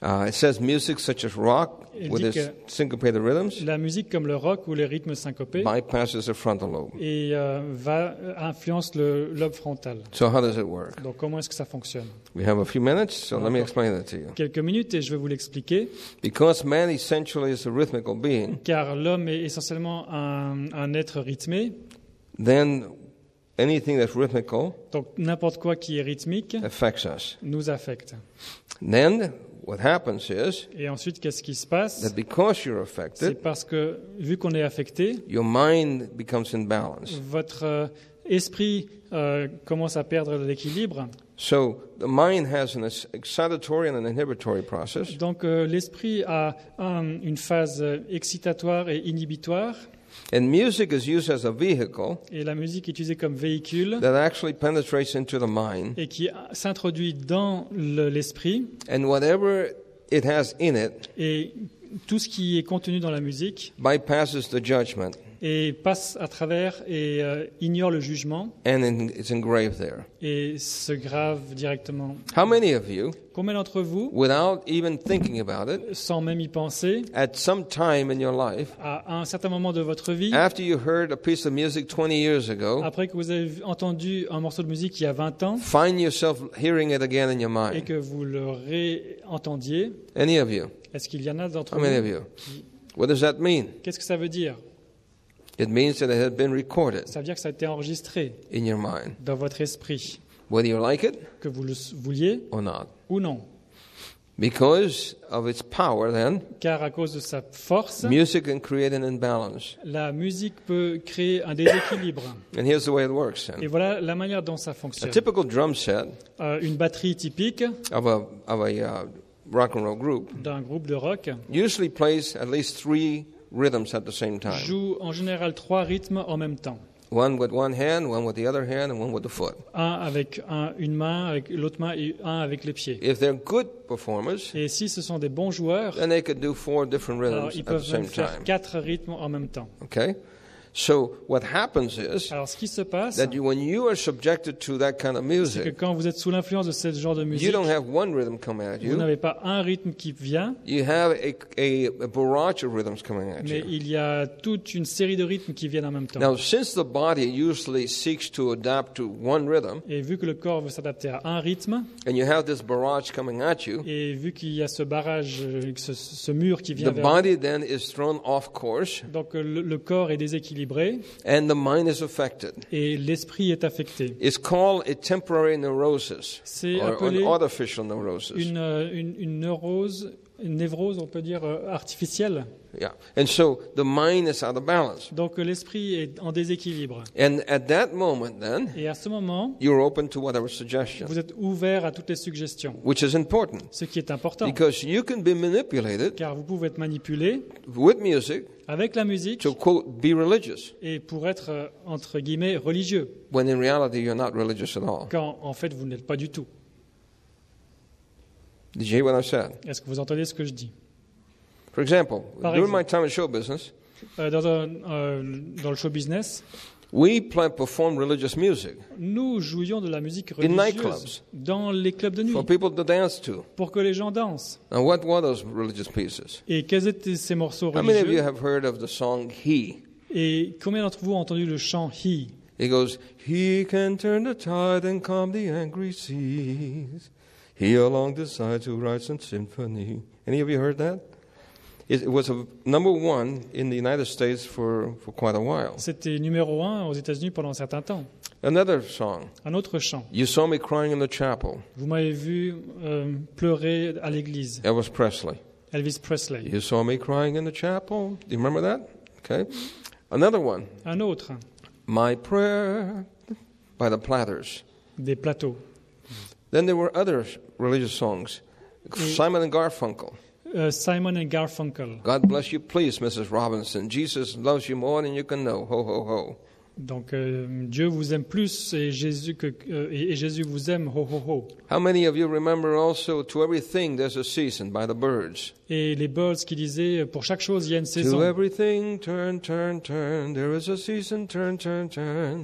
[SPEAKER 1] It says music such as rock
[SPEAKER 2] Il
[SPEAKER 1] with
[SPEAKER 2] dit
[SPEAKER 1] its syncopated rhythms
[SPEAKER 2] La musique comme le rock ou les rythmes syncopés
[SPEAKER 1] bypasses the frontal lobe.
[SPEAKER 2] et influence le lobe frontal.
[SPEAKER 1] So how does it work?
[SPEAKER 2] Donc comment est-ce que ça fonctionne?
[SPEAKER 1] We have a few minutes, so let me explain it to you.
[SPEAKER 2] Quelques minutes et je vais vous l'expliquer.
[SPEAKER 1] Because man essentially is a rhythmical being,
[SPEAKER 2] Car l'homme est essentiellement un être rythmé,
[SPEAKER 1] then anything that's rhythmical
[SPEAKER 2] donc n'importe quoi qui est rythmique
[SPEAKER 1] affects us.
[SPEAKER 2] nous affecte.
[SPEAKER 1] Then what happens is
[SPEAKER 2] Et ensuite, qu'est-ce qui se passe?
[SPEAKER 1] that because you're
[SPEAKER 2] C'est
[SPEAKER 1] affected,
[SPEAKER 2] parce que, vu qu'on est affecté,
[SPEAKER 1] your mind becomes imbalanced.
[SPEAKER 2] votre esprit commence à perdre l'équilibre.
[SPEAKER 1] So the mind has an excitatory and an inhibitory process,
[SPEAKER 2] Donc l'esprit a une phase excitatoire et inhibitoire,
[SPEAKER 1] and music is used as a vehicle
[SPEAKER 2] et la musique est utilisée comme véhicule
[SPEAKER 1] that actually penetrates into the mind,
[SPEAKER 2] et qui s'introduit dans l'esprit,
[SPEAKER 1] and whatever it has in it
[SPEAKER 2] et tout ce qui est contenu dans la musique
[SPEAKER 1] bypasses the judgment,
[SPEAKER 2] et passe à travers et ignore le jugement
[SPEAKER 1] and it's engraved there.
[SPEAKER 2] et se grave directement.
[SPEAKER 1] How many of you,
[SPEAKER 2] Combien d'entre vous,
[SPEAKER 1] without even thinking about it,
[SPEAKER 2] sans même y penser,
[SPEAKER 1] at some time in your life,
[SPEAKER 2] à un certain moment de votre vie,
[SPEAKER 1] after you heard a piece of music 20 years ago,
[SPEAKER 2] après que vous avez entendu un morceau de musique il y a 20 ans
[SPEAKER 1] find yourself hearing it again in your
[SPEAKER 2] et
[SPEAKER 1] mind?
[SPEAKER 2] que vous le réentendiez,
[SPEAKER 1] Any of you?
[SPEAKER 2] est-ce qu'il y en a d'entre
[SPEAKER 1] How many of
[SPEAKER 2] vous?
[SPEAKER 1] you? What does that mean?
[SPEAKER 2] Qu'est-ce que ça veut dire?
[SPEAKER 1] It means that it had been recorded
[SPEAKER 2] Ça veut dire que ça a été enregistré
[SPEAKER 1] in your mind,
[SPEAKER 2] dans votre esprit,
[SPEAKER 1] whether you like it
[SPEAKER 2] que vous le vouliez
[SPEAKER 1] or not.
[SPEAKER 2] ou non.
[SPEAKER 1] Because of its power, then,
[SPEAKER 2] Car à cause de sa force,
[SPEAKER 1] music can create an imbalance.
[SPEAKER 2] la musique peut créer un déséquilibre.
[SPEAKER 1] And here's the way it works,
[SPEAKER 2] Et
[SPEAKER 1] then.
[SPEAKER 2] voilà la manière dont ça
[SPEAKER 1] A
[SPEAKER 2] fonctionne.
[SPEAKER 1] typical drum set
[SPEAKER 2] Une batterie typique
[SPEAKER 1] of a rock and roll group
[SPEAKER 2] d'un groupe de rock
[SPEAKER 1] usually plays at least 3 rhythms at the same time.
[SPEAKER 2] joue en général 3 rythmes en même temps.
[SPEAKER 1] One with one hand, one with the other hand, and one with the foot.
[SPEAKER 2] Un avec une main, avec l'autre main et un avec les pieds.
[SPEAKER 1] If they're good performers,
[SPEAKER 2] Et si ce sont des bons joueurs,
[SPEAKER 1] then they could do 4 different
[SPEAKER 2] alors
[SPEAKER 1] rhythms
[SPEAKER 2] ils
[SPEAKER 1] at the
[SPEAKER 2] peuvent
[SPEAKER 1] same
[SPEAKER 2] même faire
[SPEAKER 1] time.
[SPEAKER 2] 4 rythmes en même temps.
[SPEAKER 1] Okay? So what happens is
[SPEAKER 2] Alors ce qui se passe,
[SPEAKER 1] that when you are subjected to that kind of
[SPEAKER 2] c'est que
[SPEAKER 1] music,
[SPEAKER 2] quand vous êtes sous l'influence de ce genre de
[SPEAKER 1] you
[SPEAKER 2] musique,
[SPEAKER 1] don't have one rhythm coming at
[SPEAKER 2] vous
[SPEAKER 1] you.
[SPEAKER 2] n'avez pas un rythme qui vient,
[SPEAKER 1] You have a barrage of rhythms coming at
[SPEAKER 2] mais
[SPEAKER 1] you.
[SPEAKER 2] il y a toute une série de rythmes qui viennent en même temps.
[SPEAKER 1] Now, since the body usually seeks to adapt to one rhythm,
[SPEAKER 2] Et vu que le corps veut s'adapter à un rythme,
[SPEAKER 1] and you have this barrage coming at you,
[SPEAKER 2] et vu qu'il y a ce barrage, ce mur qui
[SPEAKER 1] the
[SPEAKER 2] vient vers
[SPEAKER 1] body then is thrown off course,
[SPEAKER 2] donc le corps est déséquilibré
[SPEAKER 1] and the mind is affected.
[SPEAKER 2] et l'esprit est affecté.
[SPEAKER 1] It's called a temporary neurosis,
[SPEAKER 2] C'est
[SPEAKER 1] or an
[SPEAKER 2] appelé
[SPEAKER 1] artificial neurosis.
[SPEAKER 2] une neurose, une névrose, on peut dire, artificielle.
[SPEAKER 1] Yeah. And so the mind is out of balance.
[SPEAKER 2] Donc l'esprit est en déséquilibre.
[SPEAKER 1] And at that moment, then,
[SPEAKER 2] Et à ce moment,
[SPEAKER 1] you're open to whatever suggestion,
[SPEAKER 2] vous êtes ouvert à toutes les suggestions,
[SPEAKER 1] which is important
[SPEAKER 2] ce qui est important,
[SPEAKER 1] because you can be manipulated
[SPEAKER 2] car vous pouvez être manipulé
[SPEAKER 1] with music
[SPEAKER 2] avec la musique
[SPEAKER 1] to, quote, be religious,
[SPEAKER 2] et pour être, entre guillemets, religieux,
[SPEAKER 1] when in reality you're not religious at all.
[SPEAKER 2] quand en fait vous n'êtes pas du tout.
[SPEAKER 1] Did you hear what I said?
[SPEAKER 2] Est-ce que vous entendez ce que je dis?
[SPEAKER 1] For example,
[SPEAKER 2] Par
[SPEAKER 1] during
[SPEAKER 2] exemple.
[SPEAKER 1] my time in show business,
[SPEAKER 2] Dans le show business,
[SPEAKER 1] we performed religious music
[SPEAKER 2] nous jouions de la musique
[SPEAKER 1] In
[SPEAKER 2] religieuse
[SPEAKER 1] nightclubs.
[SPEAKER 2] dans les clubs de nuit
[SPEAKER 1] for people to dance to.
[SPEAKER 2] pour que les gens dansent.
[SPEAKER 1] Now, what were those religious pieces?
[SPEAKER 2] Et quels étaient ces morceaux
[SPEAKER 1] How many of you
[SPEAKER 2] religieux?
[SPEAKER 1] have heard of the song He?
[SPEAKER 2] Et combien d'entre vous ont entendu le chant He?
[SPEAKER 1] It goes, He can turn the tide and calm the angry seas. He along the sides who writes in symphony. Any of you heard that? It was a number 1 in the United States for quite a while.
[SPEAKER 2] C'était numéro 1 aux États-Unis pendant un certain temps.
[SPEAKER 1] Another song,
[SPEAKER 2] Un autre chant.
[SPEAKER 1] You Saw Me Crying in the Chapel.
[SPEAKER 2] Vous m'avez vu pleurer à l'église.
[SPEAKER 1] Elvis Presley.
[SPEAKER 2] Elvis Presley.
[SPEAKER 1] You Saw Me Crying in the Chapel. Do you remember that? Okay. Another one,
[SPEAKER 2] Un autre.
[SPEAKER 1] My Prayer by the Platters.
[SPEAKER 2] Des plateaux.
[SPEAKER 1] Then there were other religious songs. Simon and Garfunkel.
[SPEAKER 2] Simon and Garfunkel.
[SPEAKER 1] God bless you, please, Mrs. Robinson. Jesus loves you more than you can know. Ho, ho, ho.
[SPEAKER 2] Donc Dieu vous aime plus et Jésus vous aime. Ho ho ho.
[SPEAKER 1] How many of you remember also To Everything There's a Season by the Byrds?
[SPEAKER 2] Et les Birds qui disaient pour chaque chose il y a une
[SPEAKER 1] To
[SPEAKER 2] saison.
[SPEAKER 1] everything turn, turn, turn. There is a season, turn, turn, turn.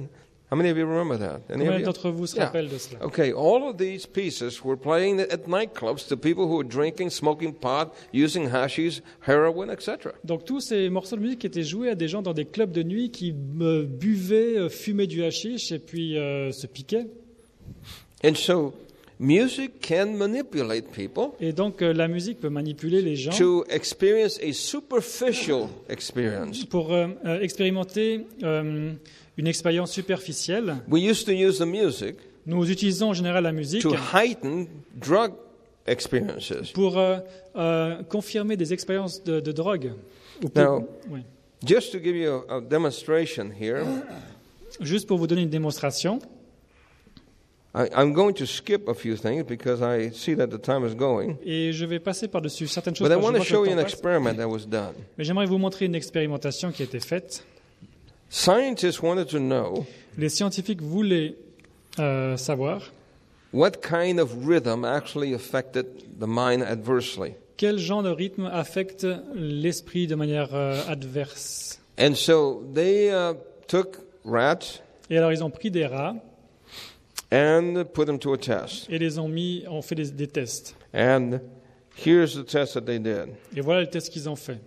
[SPEAKER 1] How many of you remember that? Any
[SPEAKER 2] Combien
[SPEAKER 1] of you?
[SPEAKER 2] d'entre vous se
[SPEAKER 1] Yeah.
[SPEAKER 2] rappellent de cela?
[SPEAKER 1] Okay, all of these pieces were playing at nightclubs to people who were drinking, smoking pot, using hashish, heroin, etc.
[SPEAKER 2] Donc tous ces morceaux de musique étaient joués à des gens dans des clubs de nuit qui buvaient, fumaient du hashish et puis se piquaient.
[SPEAKER 1] And so, music can manipulate people
[SPEAKER 2] Et donc la musique peut manipuler les gens
[SPEAKER 1] to experience a superficial experience.
[SPEAKER 2] pour expérimenter une expérience superficielle.
[SPEAKER 1] We used to use the music
[SPEAKER 2] Nous utilisons en général la musique
[SPEAKER 1] to heighten drug experiences.
[SPEAKER 2] pour confirmer des expériences de drogue. Ou pour-
[SPEAKER 1] Now-
[SPEAKER 2] oui.
[SPEAKER 1] Just to give you a demonstration here,
[SPEAKER 2] Juste pour vous donner une démonstration,
[SPEAKER 1] I'm going to skip a few things because I see that the time is going.
[SPEAKER 2] et je vais passer par-dessus certaines choses.
[SPEAKER 1] But I
[SPEAKER 2] parce que
[SPEAKER 1] want to
[SPEAKER 2] je vois
[SPEAKER 1] show
[SPEAKER 2] que
[SPEAKER 1] you
[SPEAKER 2] le
[SPEAKER 1] an
[SPEAKER 2] temps passe.
[SPEAKER 1] experiment that was done.
[SPEAKER 2] Mais j'aimerais vous montrer une expérimentation qui a été faite.
[SPEAKER 1] Scientists wanted to know
[SPEAKER 2] Les scientifiques voulaient savoir
[SPEAKER 1] what kind of rhythm actually affected the mind adversely.
[SPEAKER 2] quel genre de rythme affecte l'esprit de manière adverse.
[SPEAKER 1] And so they took rats
[SPEAKER 2] Et alors ils ont pris des rats
[SPEAKER 1] and put them to a test.
[SPEAKER 2] et les ont fait des tests.
[SPEAKER 1] And here's the test that they did.
[SPEAKER 2] Et voilà le test qu'ils ont fait.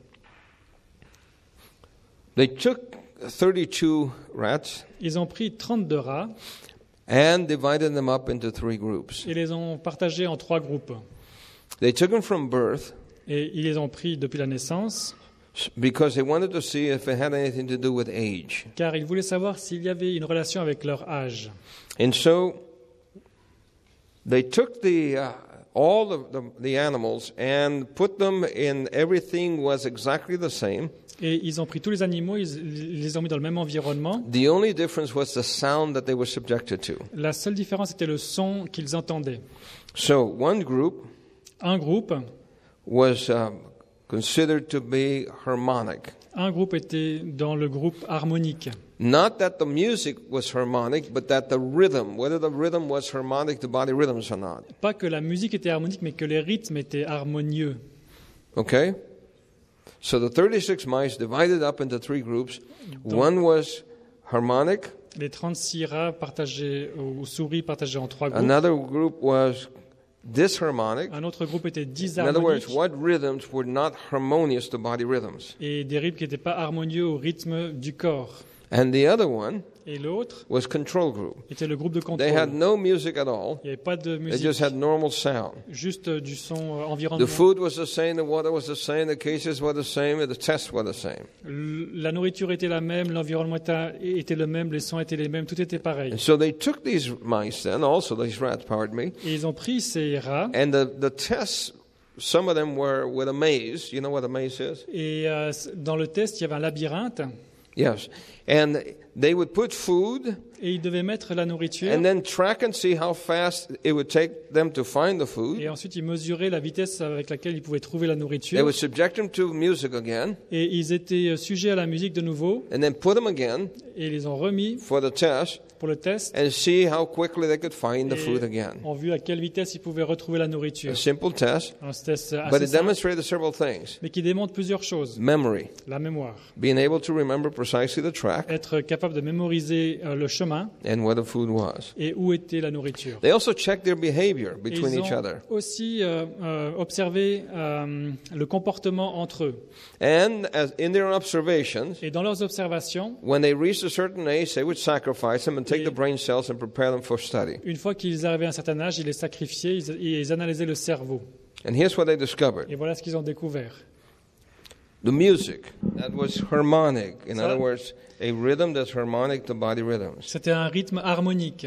[SPEAKER 1] They took 32 rats
[SPEAKER 2] Ils ont pris 32 rats
[SPEAKER 1] and divided them up into 3 groups.
[SPEAKER 2] et les ont partagés en 3 groupes.
[SPEAKER 1] They took them from birth
[SPEAKER 2] Et ils les ont pris depuis la naissance,
[SPEAKER 1] because they wanted to see if it had anything to do with age.
[SPEAKER 2] car ils voulaient savoir s'il y avait une relation avec leur âge.
[SPEAKER 1] And so they took all the animals and put them in everything was exactly the same.
[SPEAKER 2] Et ils ont pris tous les animaux, ils les ont mis dans le même environnement.
[SPEAKER 1] The only difference was the sound that they were subjected to.
[SPEAKER 2] La seule différence était le son qu'ils entendaient.
[SPEAKER 1] So one group
[SPEAKER 2] Un groupe
[SPEAKER 1] was considered to be harmonic.
[SPEAKER 2] Un groupe était dans le groupe harmonique.
[SPEAKER 1] Not that the music was harmonic, but that the rhythm, whether the rhythm was harmonic to body rhythms or not.
[SPEAKER 2] Pas que la musique était harmonique, mais que les rythmes étaient harmonieux.
[SPEAKER 1] Okay? So the 36 mice divided up into 3 groups. One was harmonic,
[SPEAKER 2] Les 36 rats partagés, ou souris partagés en 3 groupes.
[SPEAKER 1] another group was disharmonic.
[SPEAKER 2] Un autre groupe était
[SPEAKER 1] In other words,
[SPEAKER 2] disharmonique.
[SPEAKER 1] what rhythms were not harmonious to body rhythms?
[SPEAKER 2] Et des rythmes qui n'étaient pas harmonieux au rythme du corps.
[SPEAKER 1] And the other one
[SPEAKER 2] Et l'autre
[SPEAKER 1] was control group.
[SPEAKER 2] était le groupe de
[SPEAKER 1] They had
[SPEAKER 2] contrôle.
[SPEAKER 1] no music at all.
[SPEAKER 2] Il n'y avait pas de
[SPEAKER 1] They
[SPEAKER 2] musique,
[SPEAKER 1] just had normal sound.
[SPEAKER 2] juste du son
[SPEAKER 1] The
[SPEAKER 2] environnement.
[SPEAKER 1] food was the same, the water was the same, the cases were the same, and the tests were the same.
[SPEAKER 2] La nourriture était la même, l'environnement était le même, les sons étaient les mêmes, tout était pareil.
[SPEAKER 1] And so they took these mice then, also these rats, pardon me,
[SPEAKER 2] Et ils ont pris ces rats,
[SPEAKER 1] and the tests, some of them were with a maze. You know what a maze is?
[SPEAKER 2] et dans le test, il y avait un labyrinthe,
[SPEAKER 1] Yes. And they would put food
[SPEAKER 2] et ils devaient mettre la nourriture,
[SPEAKER 1] and then track and see how fast it would take them to find the food.
[SPEAKER 2] et ensuite ils mesuraient la vitesse avec laquelle ils pouvaient trouver la
[SPEAKER 1] They
[SPEAKER 2] nourriture,
[SPEAKER 1] would subject them to music again,
[SPEAKER 2] et ils étaient sujets à la musique de nouveau,
[SPEAKER 1] and then put them again
[SPEAKER 2] et ils les ont remis
[SPEAKER 1] for the test
[SPEAKER 2] pour le test,
[SPEAKER 1] and see how quickly they could find the food
[SPEAKER 2] et
[SPEAKER 1] again.
[SPEAKER 2] ont vu à quelle vitesse ils pouvaient retrouver la
[SPEAKER 1] A
[SPEAKER 2] nourriture.
[SPEAKER 1] simple test,
[SPEAKER 2] Un test
[SPEAKER 1] but
[SPEAKER 2] assez
[SPEAKER 1] it
[SPEAKER 2] simple,
[SPEAKER 1] demonstrated several things.
[SPEAKER 2] mais qui démontre plusieurs choses.
[SPEAKER 1] Memory,
[SPEAKER 2] La mémoire,
[SPEAKER 1] being able to remember precisely the track
[SPEAKER 2] être capable de mémoriser le chemin
[SPEAKER 1] and where the food was.
[SPEAKER 2] et où était la nourriture.
[SPEAKER 1] They also checked their behavior
[SPEAKER 2] Et
[SPEAKER 1] between
[SPEAKER 2] ils
[SPEAKER 1] each
[SPEAKER 2] ont
[SPEAKER 1] other.
[SPEAKER 2] aussi observé le comportement entre eux.
[SPEAKER 1] And as in their observations,
[SPEAKER 2] Et dans leurs observations,
[SPEAKER 1] when they reached a certain age, they would sacrifice them and take the brain cells and prepare them for study.
[SPEAKER 2] une fois qu'ils arrivaient à un certain âge, ils les sacrifiaient, ils analysaient le cerveau.
[SPEAKER 1] And here's what they discovered.
[SPEAKER 2] Et voilà ce qu'ils ont découvert.
[SPEAKER 1] The music that was harmonic, in
[SPEAKER 2] Ça-
[SPEAKER 1] other words, a rhythm that's harmonic to body rhythms.
[SPEAKER 2] C'était un rythme harmonique.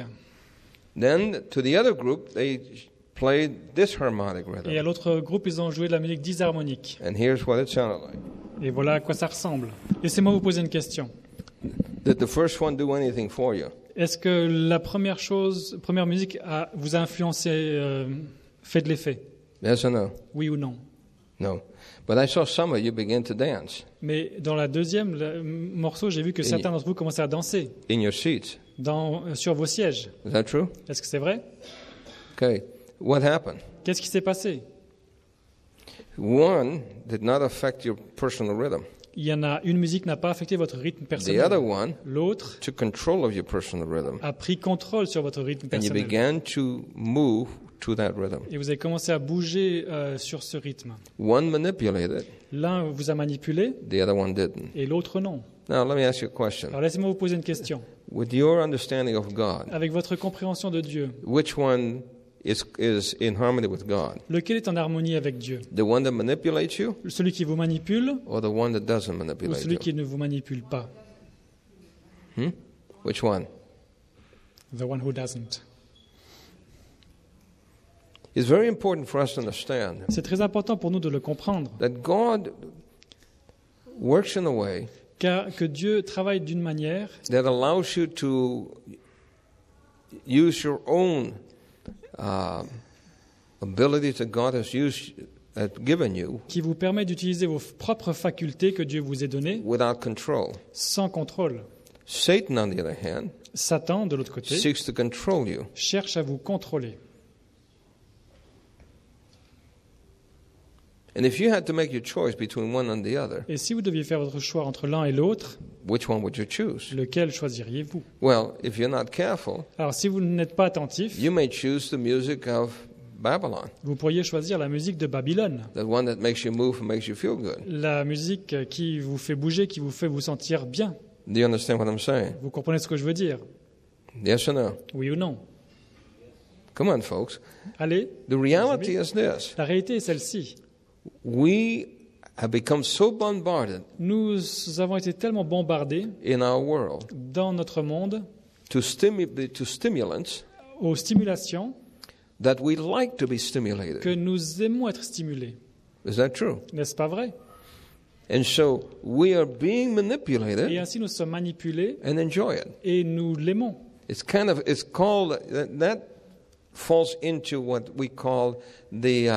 [SPEAKER 1] Then to the other group, they played disharmonic
[SPEAKER 2] Et à
[SPEAKER 1] rhythm.
[SPEAKER 2] l'autre groupe, ils ont joué de la musique disharmonique.
[SPEAKER 1] And here's what it sounded like.
[SPEAKER 2] Et voilà à quoi ça ressemble. Laissez-moi vous poser une question.
[SPEAKER 1] Did the first one do anything for you?
[SPEAKER 2] Est-ce que la première musique vous a influencé, fait de l'effet?
[SPEAKER 1] Yes or no?
[SPEAKER 2] Oui ou non?
[SPEAKER 1] No. But I saw some of you begin to dance
[SPEAKER 2] Mais dans la deuxième morceau, j'ai vu que certains d'entre vous commençaient à danser
[SPEAKER 1] in your seats.
[SPEAKER 2] sur vos sièges.
[SPEAKER 1] Is that true?
[SPEAKER 2] Est-ce que c'est vrai?
[SPEAKER 1] Okay. What happened?
[SPEAKER 2] Qu'est-ce qui s'est passé?
[SPEAKER 1] One did not affect your personal rhythm.
[SPEAKER 2] il y en a une musique n'a pas affecté votre rythme
[SPEAKER 1] The
[SPEAKER 2] personnel.
[SPEAKER 1] other one
[SPEAKER 2] L'autre
[SPEAKER 1] took control of your personal rhythm.
[SPEAKER 2] a pris contrôle sur votre rythme
[SPEAKER 1] And you
[SPEAKER 2] personnel.
[SPEAKER 1] began to move to that rhythm.
[SPEAKER 2] Et vous avez commencé à bouger sur ce rythme.
[SPEAKER 1] One manipulated,
[SPEAKER 2] L'un vous a manipulé
[SPEAKER 1] the other one didn't.
[SPEAKER 2] et l'autre non.
[SPEAKER 1] Now, let me ask you a question.
[SPEAKER 2] Alors laissez-moi vous poser une question.
[SPEAKER 1] With your understanding of God,
[SPEAKER 2] Avec votre compréhension de Dieu,
[SPEAKER 1] which one is in harmony with God?
[SPEAKER 2] lequel est en harmonie avec Dieu?
[SPEAKER 1] The one that manipulates you
[SPEAKER 2] Celui qui vous manipule
[SPEAKER 1] or the one that doesn't
[SPEAKER 2] ou
[SPEAKER 1] manipulate
[SPEAKER 2] celui
[SPEAKER 1] you?
[SPEAKER 2] qui ne vous manipule pas?
[SPEAKER 1] Which one?
[SPEAKER 2] The one who doesn't.
[SPEAKER 1] It's very important for us to understand
[SPEAKER 2] C'est très important pour nous de le comprendre,
[SPEAKER 1] that God works in a way
[SPEAKER 2] car que Dieu travaille d'une manière
[SPEAKER 1] that allows you to use your own ability that God has given you
[SPEAKER 2] qui vous permet d'utiliser vos propres facultés que Dieu vous a données
[SPEAKER 1] without control.
[SPEAKER 2] sans contrôle.
[SPEAKER 1] Satan, on the other hand,
[SPEAKER 2] Satan, de l'autre côté,
[SPEAKER 1] seeks to control you.
[SPEAKER 2] cherche à vous contrôler.
[SPEAKER 1] And if you had to make your choice between one and the other,
[SPEAKER 2] Et si vous deviez faire votre choix entre l'un et l'autre,
[SPEAKER 1] which one would you choose?
[SPEAKER 2] lequel choisiriez-vous?
[SPEAKER 1] Well, if you're not careful,
[SPEAKER 2] Alors si vous n'êtes pas attentif,
[SPEAKER 1] you may choose the music of Babylon,
[SPEAKER 2] vous pourriez choisir la musique de Babylone,
[SPEAKER 1] the one that makes you move and makes you feel good.
[SPEAKER 2] la musique qui vous fait bouger, qui vous fait vous sentir bien.
[SPEAKER 1] Do you understand what I'm saying?
[SPEAKER 2] Vous comprenez ce que je veux dire?
[SPEAKER 1] Yes or no?
[SPEAKER 2] Oui ou non?
[SPEAKER 1] Come on, folks.
[SPEAKER 2] Allez,
[SPEAKER 1] The reality is this.
[SPEAKER 2] la réalité est celle-ci.
[SPEAKER 1] We have become so bombarded
[SPEAKER 2] Nous avons été tellement bombardés
[SPEAKER 1] in our world
[SPEAKER 2] dans notre monde
[SPEAKER 1] to stimulants
[SPEAKER 2] aux stimulations
[SPEAKER 1] that we like to be stimulated.
[SPEAKER 2] que nous aimons être stimulés.
[SPEAKER 1] Is that true?
[SPEAKER 2] N'est-ce pas vrai?
[SPEAKER 1] And so we are being
[SPEAKER 2] Et
[SPEAKER 1] manipulated
[SPEAKER 2] ainsi nous sommes manipulés
[SPEAKER 1] and enjoy it.
[SPEAKER 2] et nous l'aimons.
[SPEAKER 1] It's called, that falls into what we call the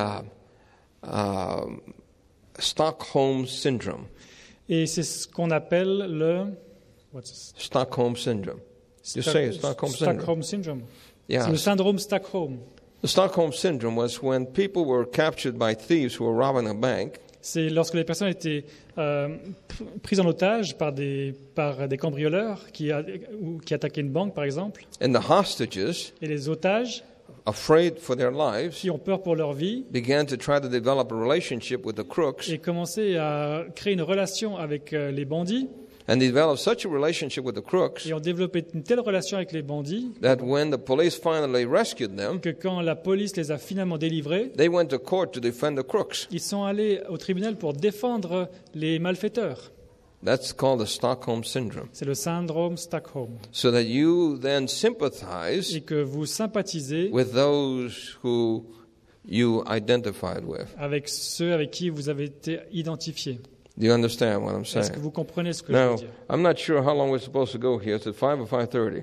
[SPEAKER 1] Stockholm syndrome.
[SPEAKER 2] Et c'est ce qu'on appelle le
[SPEAKER 1] Stockholm syndrome. You say it, Stockholm syndrome.
[SPEAKER 2] Stockholm syndrome. C'est
[SPEAKER 1] Yeah.
[SPEAKER 2] le syndrome Stockholm.
[SPEAKER 1] The Stockholm syndrome was when people were captured by thieves who were robbing a bank.
[SPEAKER 2] C'est lorsque les personnes étaient prises en otage par des cambrioleurs qui attaquaient une banque, par exemple,
[SPEAKER 1] And the hostages,
[SPEAKER 2] et les otages,
[SPEAKER 1] afraid for their lives,
[SPEAKER 2] qui ont peur pour leur vie,
[SPEAKER 1] began to try to develop a relationship with the crooks.
[SPEAKER 2] et commençaient à créer une relation avec les bandits,
[SPEAKER 1] And they developed such a relationship with the crooks
[SPEAKER 2] et ont développé une telle relation avec les bandits
[SPEAKER 1] that when the police finally rescued them,
[SPEAKER 2] que quand la police les a finalement délivrés,
[SPEAKER 1] they went to court to defend the crooks.
[SPEAKER 2] ils sont allés au tribunal pour défendre les malfaiteurs.
[SPEAKER 1] That's called the Stockholm syndrome.
[SPEAKER 2] C'est le syndrome Stockholm.
[SPEAKER 1] So that you then sympathize
[SPEAKER 2] Et que vous sympathisez
[SPEAKER 1] with those who you identified with.
[SPEAKER 2] avec ceux avec qui vous avez été identifiés.
[SPEAKER 1] Do you understand what I'm
[SPEAKER 2] Est-ce que
[SPEAKER 1] saying?
[SPEAKER 2] vous comprenez ce que je
[SPEAKER 1] Now,
[SPEAKER 2] veux dire?
[SPEAKER 1] I'm not sure how long we're supposed to go here. Is it 5 or 5:30?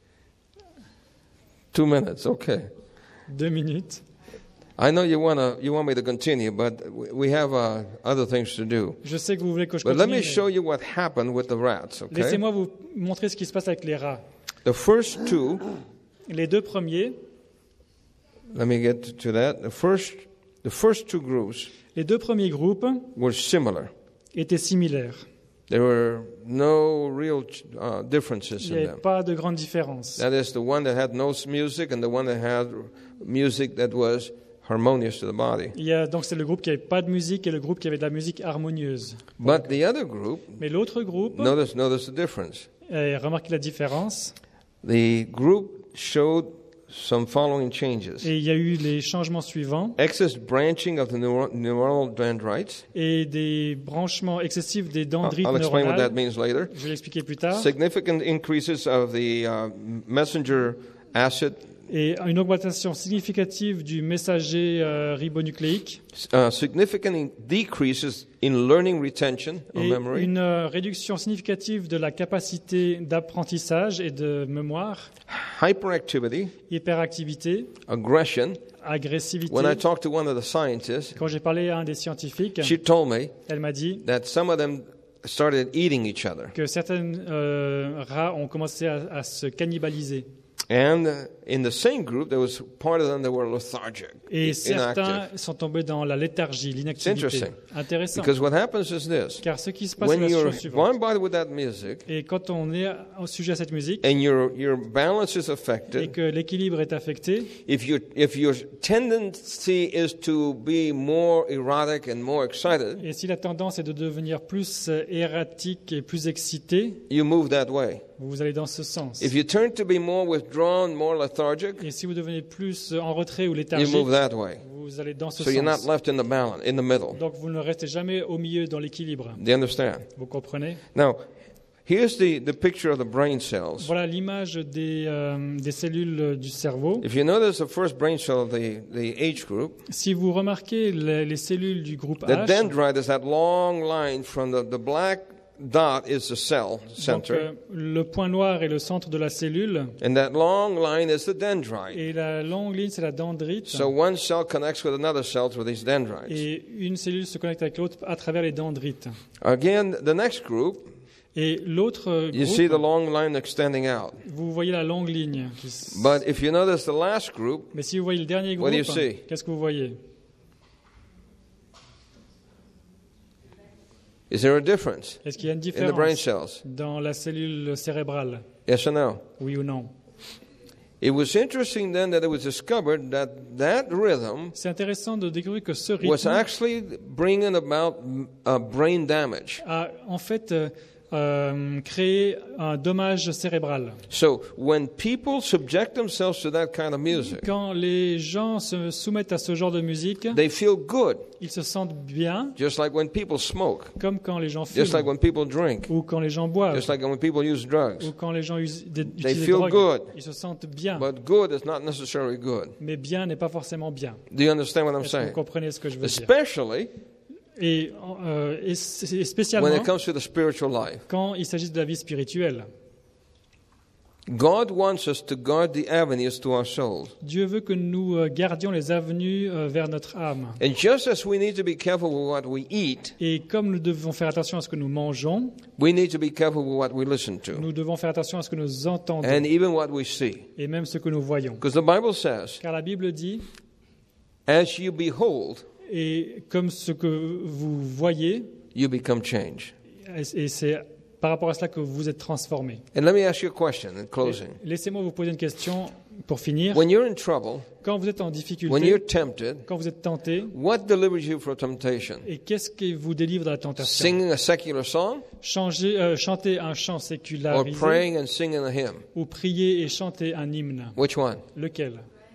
[SPEAKER 1] 2 minutes, okay.
[SPEAKER 2] 2 minutes.
[SPEAKER 1] I know you want me to continue, but we have other things to do.
[SPEAKER 2] Je sais que vous voulez que je
[SPEAKER 1] But let
[SPEAKER 2] continue.
[SPEAKER 1] me show you what happened with the rats, okay?
[SPEAKER 2] Laissez-moi vous montrer ce qui se passe avec les rats.
[SPEAKER 1] The first two,
[SPEAKER 2] Les deux premiers,
[SPEAKER 1] let me get to that. The first two groups
[SPEAKER 2] les deux premiers groupes
[SPEAKER 1] were similar.
[SPEAKER 2] étaient similaires.
[SPEAKER 1] There were no real differences
[SPEAKER 2] Il n'y
[SPEAKER 1] in
[SPEAKER 2] avait
[SPEAKER 1] them.
[SPEAKER 2] pas de grande différence.
[SPEAKER 1] That is the one that had no music and the one that had music that was harmonious to the body.
[SPEAKER 2] Donc c'est le groupe qui n'avait pas de musique et le groupe qui avait de la musique harmonieuse.
[SPEAKER 1] But the other group,
[SPEAKER 2] Mais l'autre groupe,
[SPEAKER 1] notice the difference.
[SPEAKER 2] remarquez la différence,
[SPEAKER 1] The group showed some following changes.
[SPEAKER 2] et il y a eu les changements suivants,
[SPEAKER 1] Excess branching of the neuronal dendrites.
[SPEAKER 2] et des branchements excessifs des dendrites
[SPEAKER 1] I'll explain what that
[SPEAKER 2] neuronales.
[SPEAKER 1] means later.
[SPEAKER 2] Je vais l'expliquer plus tard.
[SPEAKER 1] Significant increases of the messenger acid,
[SPEAKER 2] Et une augmentation significative du messager ribonucléique
[SPEAKER 1] significant decreases in learning retention of
[SPEAKER 2] et
[SPEAKER 1] memory,
[SPEAKER 2] une réduction significative de la capacité d'apprentissage et de mémoire,
[SPEAKER 1] hyperactivity,
[SPEAKER 2] hyperactivité,
[SPEAKER 1] aggression.
[SPEAKER 2] agressivité.
[SPEAKER 1] When I talked to one of the scientists,
[SPEAKER 2] Quand j'ai parlé à un des scientifiques,
[SPEAKER 1] she told me
[SPEAKER 2] elle m'a dit
[SPEAKER 1] that some of them started eating each other.
[SPEAKER 2] que certains rats ont commencé à se cannibaliser.
[SPEAKER 1] And in the same group, there was part of them that were lethargic,
[SPEAKER 2] Et certains
[SPEAKER 1] inactive.
[SPEAKER 2] sont tombés dans la léthargie, l'inactivité.
[SPEAKER 1] It's interesting.
[SPEAKER 2] Intéressant.
[SPEAKER 1] Because what happens is this.
[SPEAKER 2] Car ce qui se passe, c'est
[SPEAKER 1] When
[SPEAKER 2] la
[SPEAKER 1] you're
[SPEAKER 2] chose suivante.
[SPEAKER 1] bombarded with that music
[SPEAKER 2] Et quand on est au sujet à cette musique
[SPEAKER 1] and your balance is
[SPEAKER 2] et
[SPEAKER 1] affected,
[SPEAKER 2] que l'équilibre est affecté,
[SPEAKER 1] if your tendency is to be more erotic and more excited,
[SPEAKER 2] et si la tendance est de devenir plus erratique et plus excité,
[SPEAKER 1] you move that way.
[SPEAKER 2] vous allez dans ce sens.
[SPEAKER 1] If you turn to be more withdrawn, more lethargic,
[SPEAKER 2] Et si vous devenez plus en retrait ou
[SPEAKER 1] you
[SPEAKER 2] léthargique,
[SPEAKER 1] move that way.
[SPEAKER 2] vous allez dans ce
[SPEAKER 1] So you're not
[SPEAKER 2] sens.
[SPEAKER 1] left in the balance, in the middle.
[SPEAKER 2] Donc vous ne restez jamais au milieu dans l'équilibre.
[SPEAKER 1] Do you understand?
[SPEAKER 2] Vous comprenez?
[SPEAKER 1] Now, here's the picture of the brain cells.
[SPEAKER 2] Voilà l'image des cellules du cerveau.
[SPEAKER 1] If you notice the first brain cell of the H group,
[SPEAKER 2] Si vous remarquez les cellules du groupe
[SPEAKER 1] the
[SPEAKER 2] H,
[SPEAKER 1] dendrite is that long line from the black dot is the cell
[SPEAKER 2] donc,
[SPEAKER 1] center,
[SPEAKER 2] le point noir est le centre de la cellule
[SPEAKER 1] and that long line is the dendrite.
[SPEAKER 2] et la longue ligne c'est la dendrite.
[SPEAKER 1] So one cell connects with another cell through these dendrites.
[SPEAKER 2] Et une cellule se connecte avec l'autre à travers les dendrites.
[SPEAKER 1] Again, the next group,
[SPEAKER 2] Et l'autre
[SPEAKER 1] you see the
[SPEAKER 2] groupe,
[SPEAKER 1] long line extending out.
[SPEAKER 2] vous voyez la longue ligne.
[SPEAKER 1] But if you notice the last group,
[SPEAKER 2] Mais si vous voyez le dernier
[SPEAKER 1] What
[SPEAKER 2] groupe,
[SPEAKER 1] do you see?
[SPEAKER 2] qu'est-ce que vous voyez?
[SPEAKER 1] is there a difference
[SPEAKER 2] Est-ce qu'il y a une
[SPEAKER 1] in the brain
[SPEAKER 2] différence
[SPEAKER 1] cells?
[SPEAKER 2] dans la cellule cérébrale?
[SPEAKER 1] Yes or no?
[SPEAKER 2] Oui ou non?
[SPEAKER 1] It was interesting then that it was discovered that rhythm
[SPEAKER 2] C'est intéressant de découvrir que ce
[SPEAKER 1] was
[SPEAKER 2] rythme
[SPEAKER 1] actually bringing about brain damage.
[SPEAKER 2] a en fait créé un dommage cérébral.
[SPEAKER 1] So when people subject themselves to that kind of music,
[SPEAKER 2] Quand les gens se soumettent à ce genre de musique,
[SPEAKER 1] they feel good,
[SPEAKER 2] ils se sentent bien,
[SPEAKER 1] just like when people smoke,
[SPEAKER 2] comme quand les gens
[SPEAKER 1] just like
[SPEAKER 2] fument,
[SPEAKER 1] when people drink,
[SPEAKER 2] ou quand les gens boivent,
[SPEAKER 1] just like when people use drugs.
[SPEAKER 2] ou quand les gens utilisent des
[SPEAKER 1] feel
[SPEAKER 2] drogues.
[SPEAKER 1] good.
[SPEAKER 2] Ils se sentent bien,
[SPEAKER 1] But good is not necessarily good.
[SPEAKER 2] mais bien n'est pas forcément bien.
[SPEAKER 1] Do you understand what I'm
[SPEAKER 2] Est-ce que vous
[SPEAKER 1] saying?
[SPEAKER 2] comprenez ce que je veux dire?
[SPEAKER 1] Especially
[SPEAKER 2] Et
[SPEAKER 1] when
[SPEAKER 2] spécialement
[SPEAKER 1] it comes to the spiritual life.
[SPEAKER 2] quand il s'agit de la vie spirituelle.
[SPEAKER 1] God wants us to guard the avenues to our souls.
[SPEAKER 2] Dieu veut que nous gardions les avenues vers notre âme.
[SPEAKER 1] And just as we need to be careful with what we eat,
[SPEAKER 2] Et comme nous devons faire attention à ce que nous mangeons,
[SPEAKER 1] we need to be careful with what we listen to,
[SPEAKER 2] nous devons faire attention à ce que nous entendons
[SPEAKER 1] and even what we see.
[SPEAKER 2] et même ce que nous voyons.
[SPEAKER 1] Because the Bible says,
[SPEAKER 2] Car la Bible dit,
[SPEAKER 1] as you behold,
[SPEAKER 2] et comme ce que vous voyez,
[SPEAKER 1] you become changed.
[SPEAKER 2] et c'est par rapport à cela que vous êtes transformés.
[SPEAKER 1] And let me ask you a question in closing.
[SPEAKER 2] Laissez-moi vous poser une question pour finir.
[SPEAKER 1] When you're in trouble,
[SPEAKER 2] Quand vous êtes en
[SPEAKER 1] when
[SPEAKER 2] difficulté,
[SPEAKER 1] you're tempted,
[SPEAKER 2] quand vous êtes tenté,
[SPEAKER 1] what delivers you from temptation?
[SPEAKER 2] et qu'est-ce qui vous délivre de la tentation?
[SPEAKER 1] Singing a secular song
[SPEAKER 2] Chanter un chant
[SPEAKER 1] or
[SPEAKER 2] sécularisé
[SPEAKER 1] praying and singing a hymn?
[SPEAKER 2] ou prier et chanter un hymne?
[SPEAKER 1] Which one?
[SPEAKER 2] Lequel?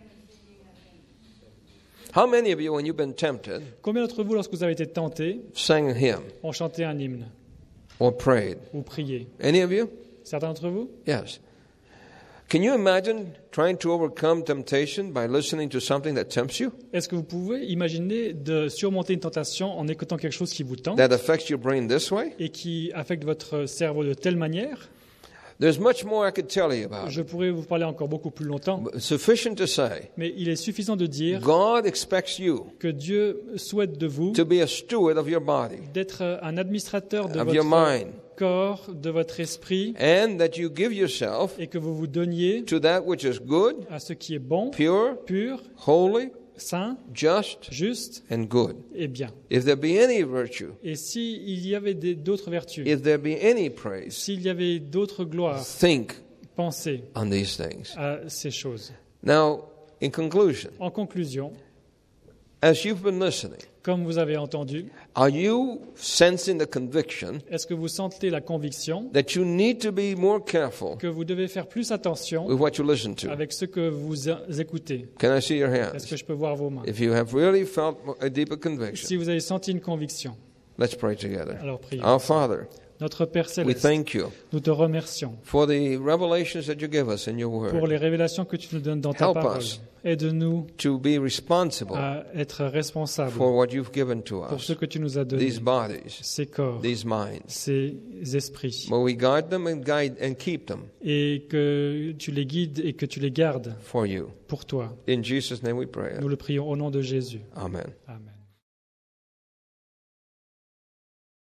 [SPEAKER 1] How many of you, when you've been tempted,
[SPEAKER 2] Combien d'entre vous, lorsque vous avez été tentés,
[SPEAKER 1] sang a hymn
[SPEAKER 2] ont chanté un hymne
[SPEAKER 1] or prayed?
[SPEAKER 2] ou prié?
[SPEAKER 1] Any of you?
[SPEAKER 2] Certains d'entre vous?
[SPEAKER 1] Yes. Can you imagine trying to overcome temptation by listening to something that tempts you,
[SPEAKER 2] Est-ce que vous pouvez imaginer de surmonter une tentation en écoutant quelque chose qui vous tente
[SPEAKER 1] that affects your brain this way?
[SPEAKER 2] et qui affecte votre cerveau de telle manière?
[SPEAKER 1] There's much more I could tell you about.
[SPEAKER 2] Je pourrais vous parler encore beaucoup plus longtemps,
[SPEAKER 1] But sufficient to say,
[SPEAKER 2] mais il est suffisant de dire
[SPEAKER 1] God expects you
[SPEAKER 2] que Dieu souhaite de vous
[SPEAKER 1] to be a steward of your body,
[SPEAKER 2] d'être un administrateur de
[SPEAKER 1] of your
[SPEAKER 2] votre
[SPEAKER 1] mind,
[SPEAKER 2] corps, de votre esprit,
[SPEAKER 1] and that you give yourself
[SPEAKER 2] et que vous vous donniez
[SPEAKER 1] to that which is good,
[SPEAKER 2] à ce qui est bon,
[SPEAKER 1] pure,
[SPEAKER 2] pur,
[SPEAKER 1] holy,
[SPEAKER 2] saint,
[SPEAKER 1] just,
[SPEAKER 2] juste
[SPEAKER 1] and good.
[SPEAKER 2] et bien.
[SPEAKER 1] If there be any virtue,
[SPEAKER 2] Et s'il y avait d'autres vertus,
[SPEAKER 1] if there be any praise,
[SPEAKER 2] s'il y avait d'autres gloires,
[SPEAKER 1] think
[SPEAKER 2] pensez
[SPEAKER 1] on these things.
[SPEAKER 2] à ces choses.
[SPEAKER 1] Now, in conclusion,
[SPEAKER 2] En conclusion,
[SPEAKER 1] as you've been listening,
[SPEAKER 2] comme vous avez entendu,
[SPEAKER 1] are you sensing the conviction
[SPEAKER 2] est-ce que vous sentez la conviction
[SPEAKER 1] that you need to be more careful
[SPEAKER 2] que vous devez faire plus attention
[SPEAKER 1] with what you listen to?
[SPEAKER 2] avec ce que vous écoutez?
[SPEAKER 1] Can I see your
[SPEAKER 2] Est-ce
[SPEAKER 1] hands?
[SPEAKER 2] que je peux voir vos mains?
[SPEAKER 1] If you have really felt a deeper conviction,
[SPEAKER 2] Si vous avez senti une conviction,
[SPEAKER 1] let's pray together.
[SPEAKER 2] alors priez.
[SPEAKER 1] Our Father,
[SPEAKER 2] Notre Père
[SPEAKER 1] we
[SPEAKER 2] Céleste,
[SPEAKER 1] thank you
[SPEAKER 2] nous te remercions
[SPEAKER 1] for the revelations that you give us in your
[SPEAKER 2] pour
[SPEAKER 1] word.
[SPEAKER 2] les révélations que tu nous donnes dans ta
[SPEAKER 1] Help
[SPEAKER 2] parole.
[SPEAKER 1] us
[SPEAKER 2] Aide-nous
[SPEAKER 1] to be responsible
[SPEAKER 2] à être responsables
[SPEAKER 1] for what you've given to
[SPEAKER 2] pour ce
[SPEAKER 1] us,
[SPEAKER 2] que tu nous as donné,
[SPEAKER 1] these bodies,
[SPEAKER 2] ces corps,
[SPEAKER 1] these minds.
[SPEAKER 2] ces esprits,
[SPEAKER 1] May we guard them and guide and keep them
[SPEAKER 2] et que tu les guides et que tu les gardes
[SPEAKER 1] for you.
[SPEAKER 2] pour toi.
[SPEAKER 1] In Jesus' name we pray.
[SPEAKER 2] Nous le prions au nom de Jésus.
[SPEAKER 1] Amen.
[SPEAKER 2] Amen.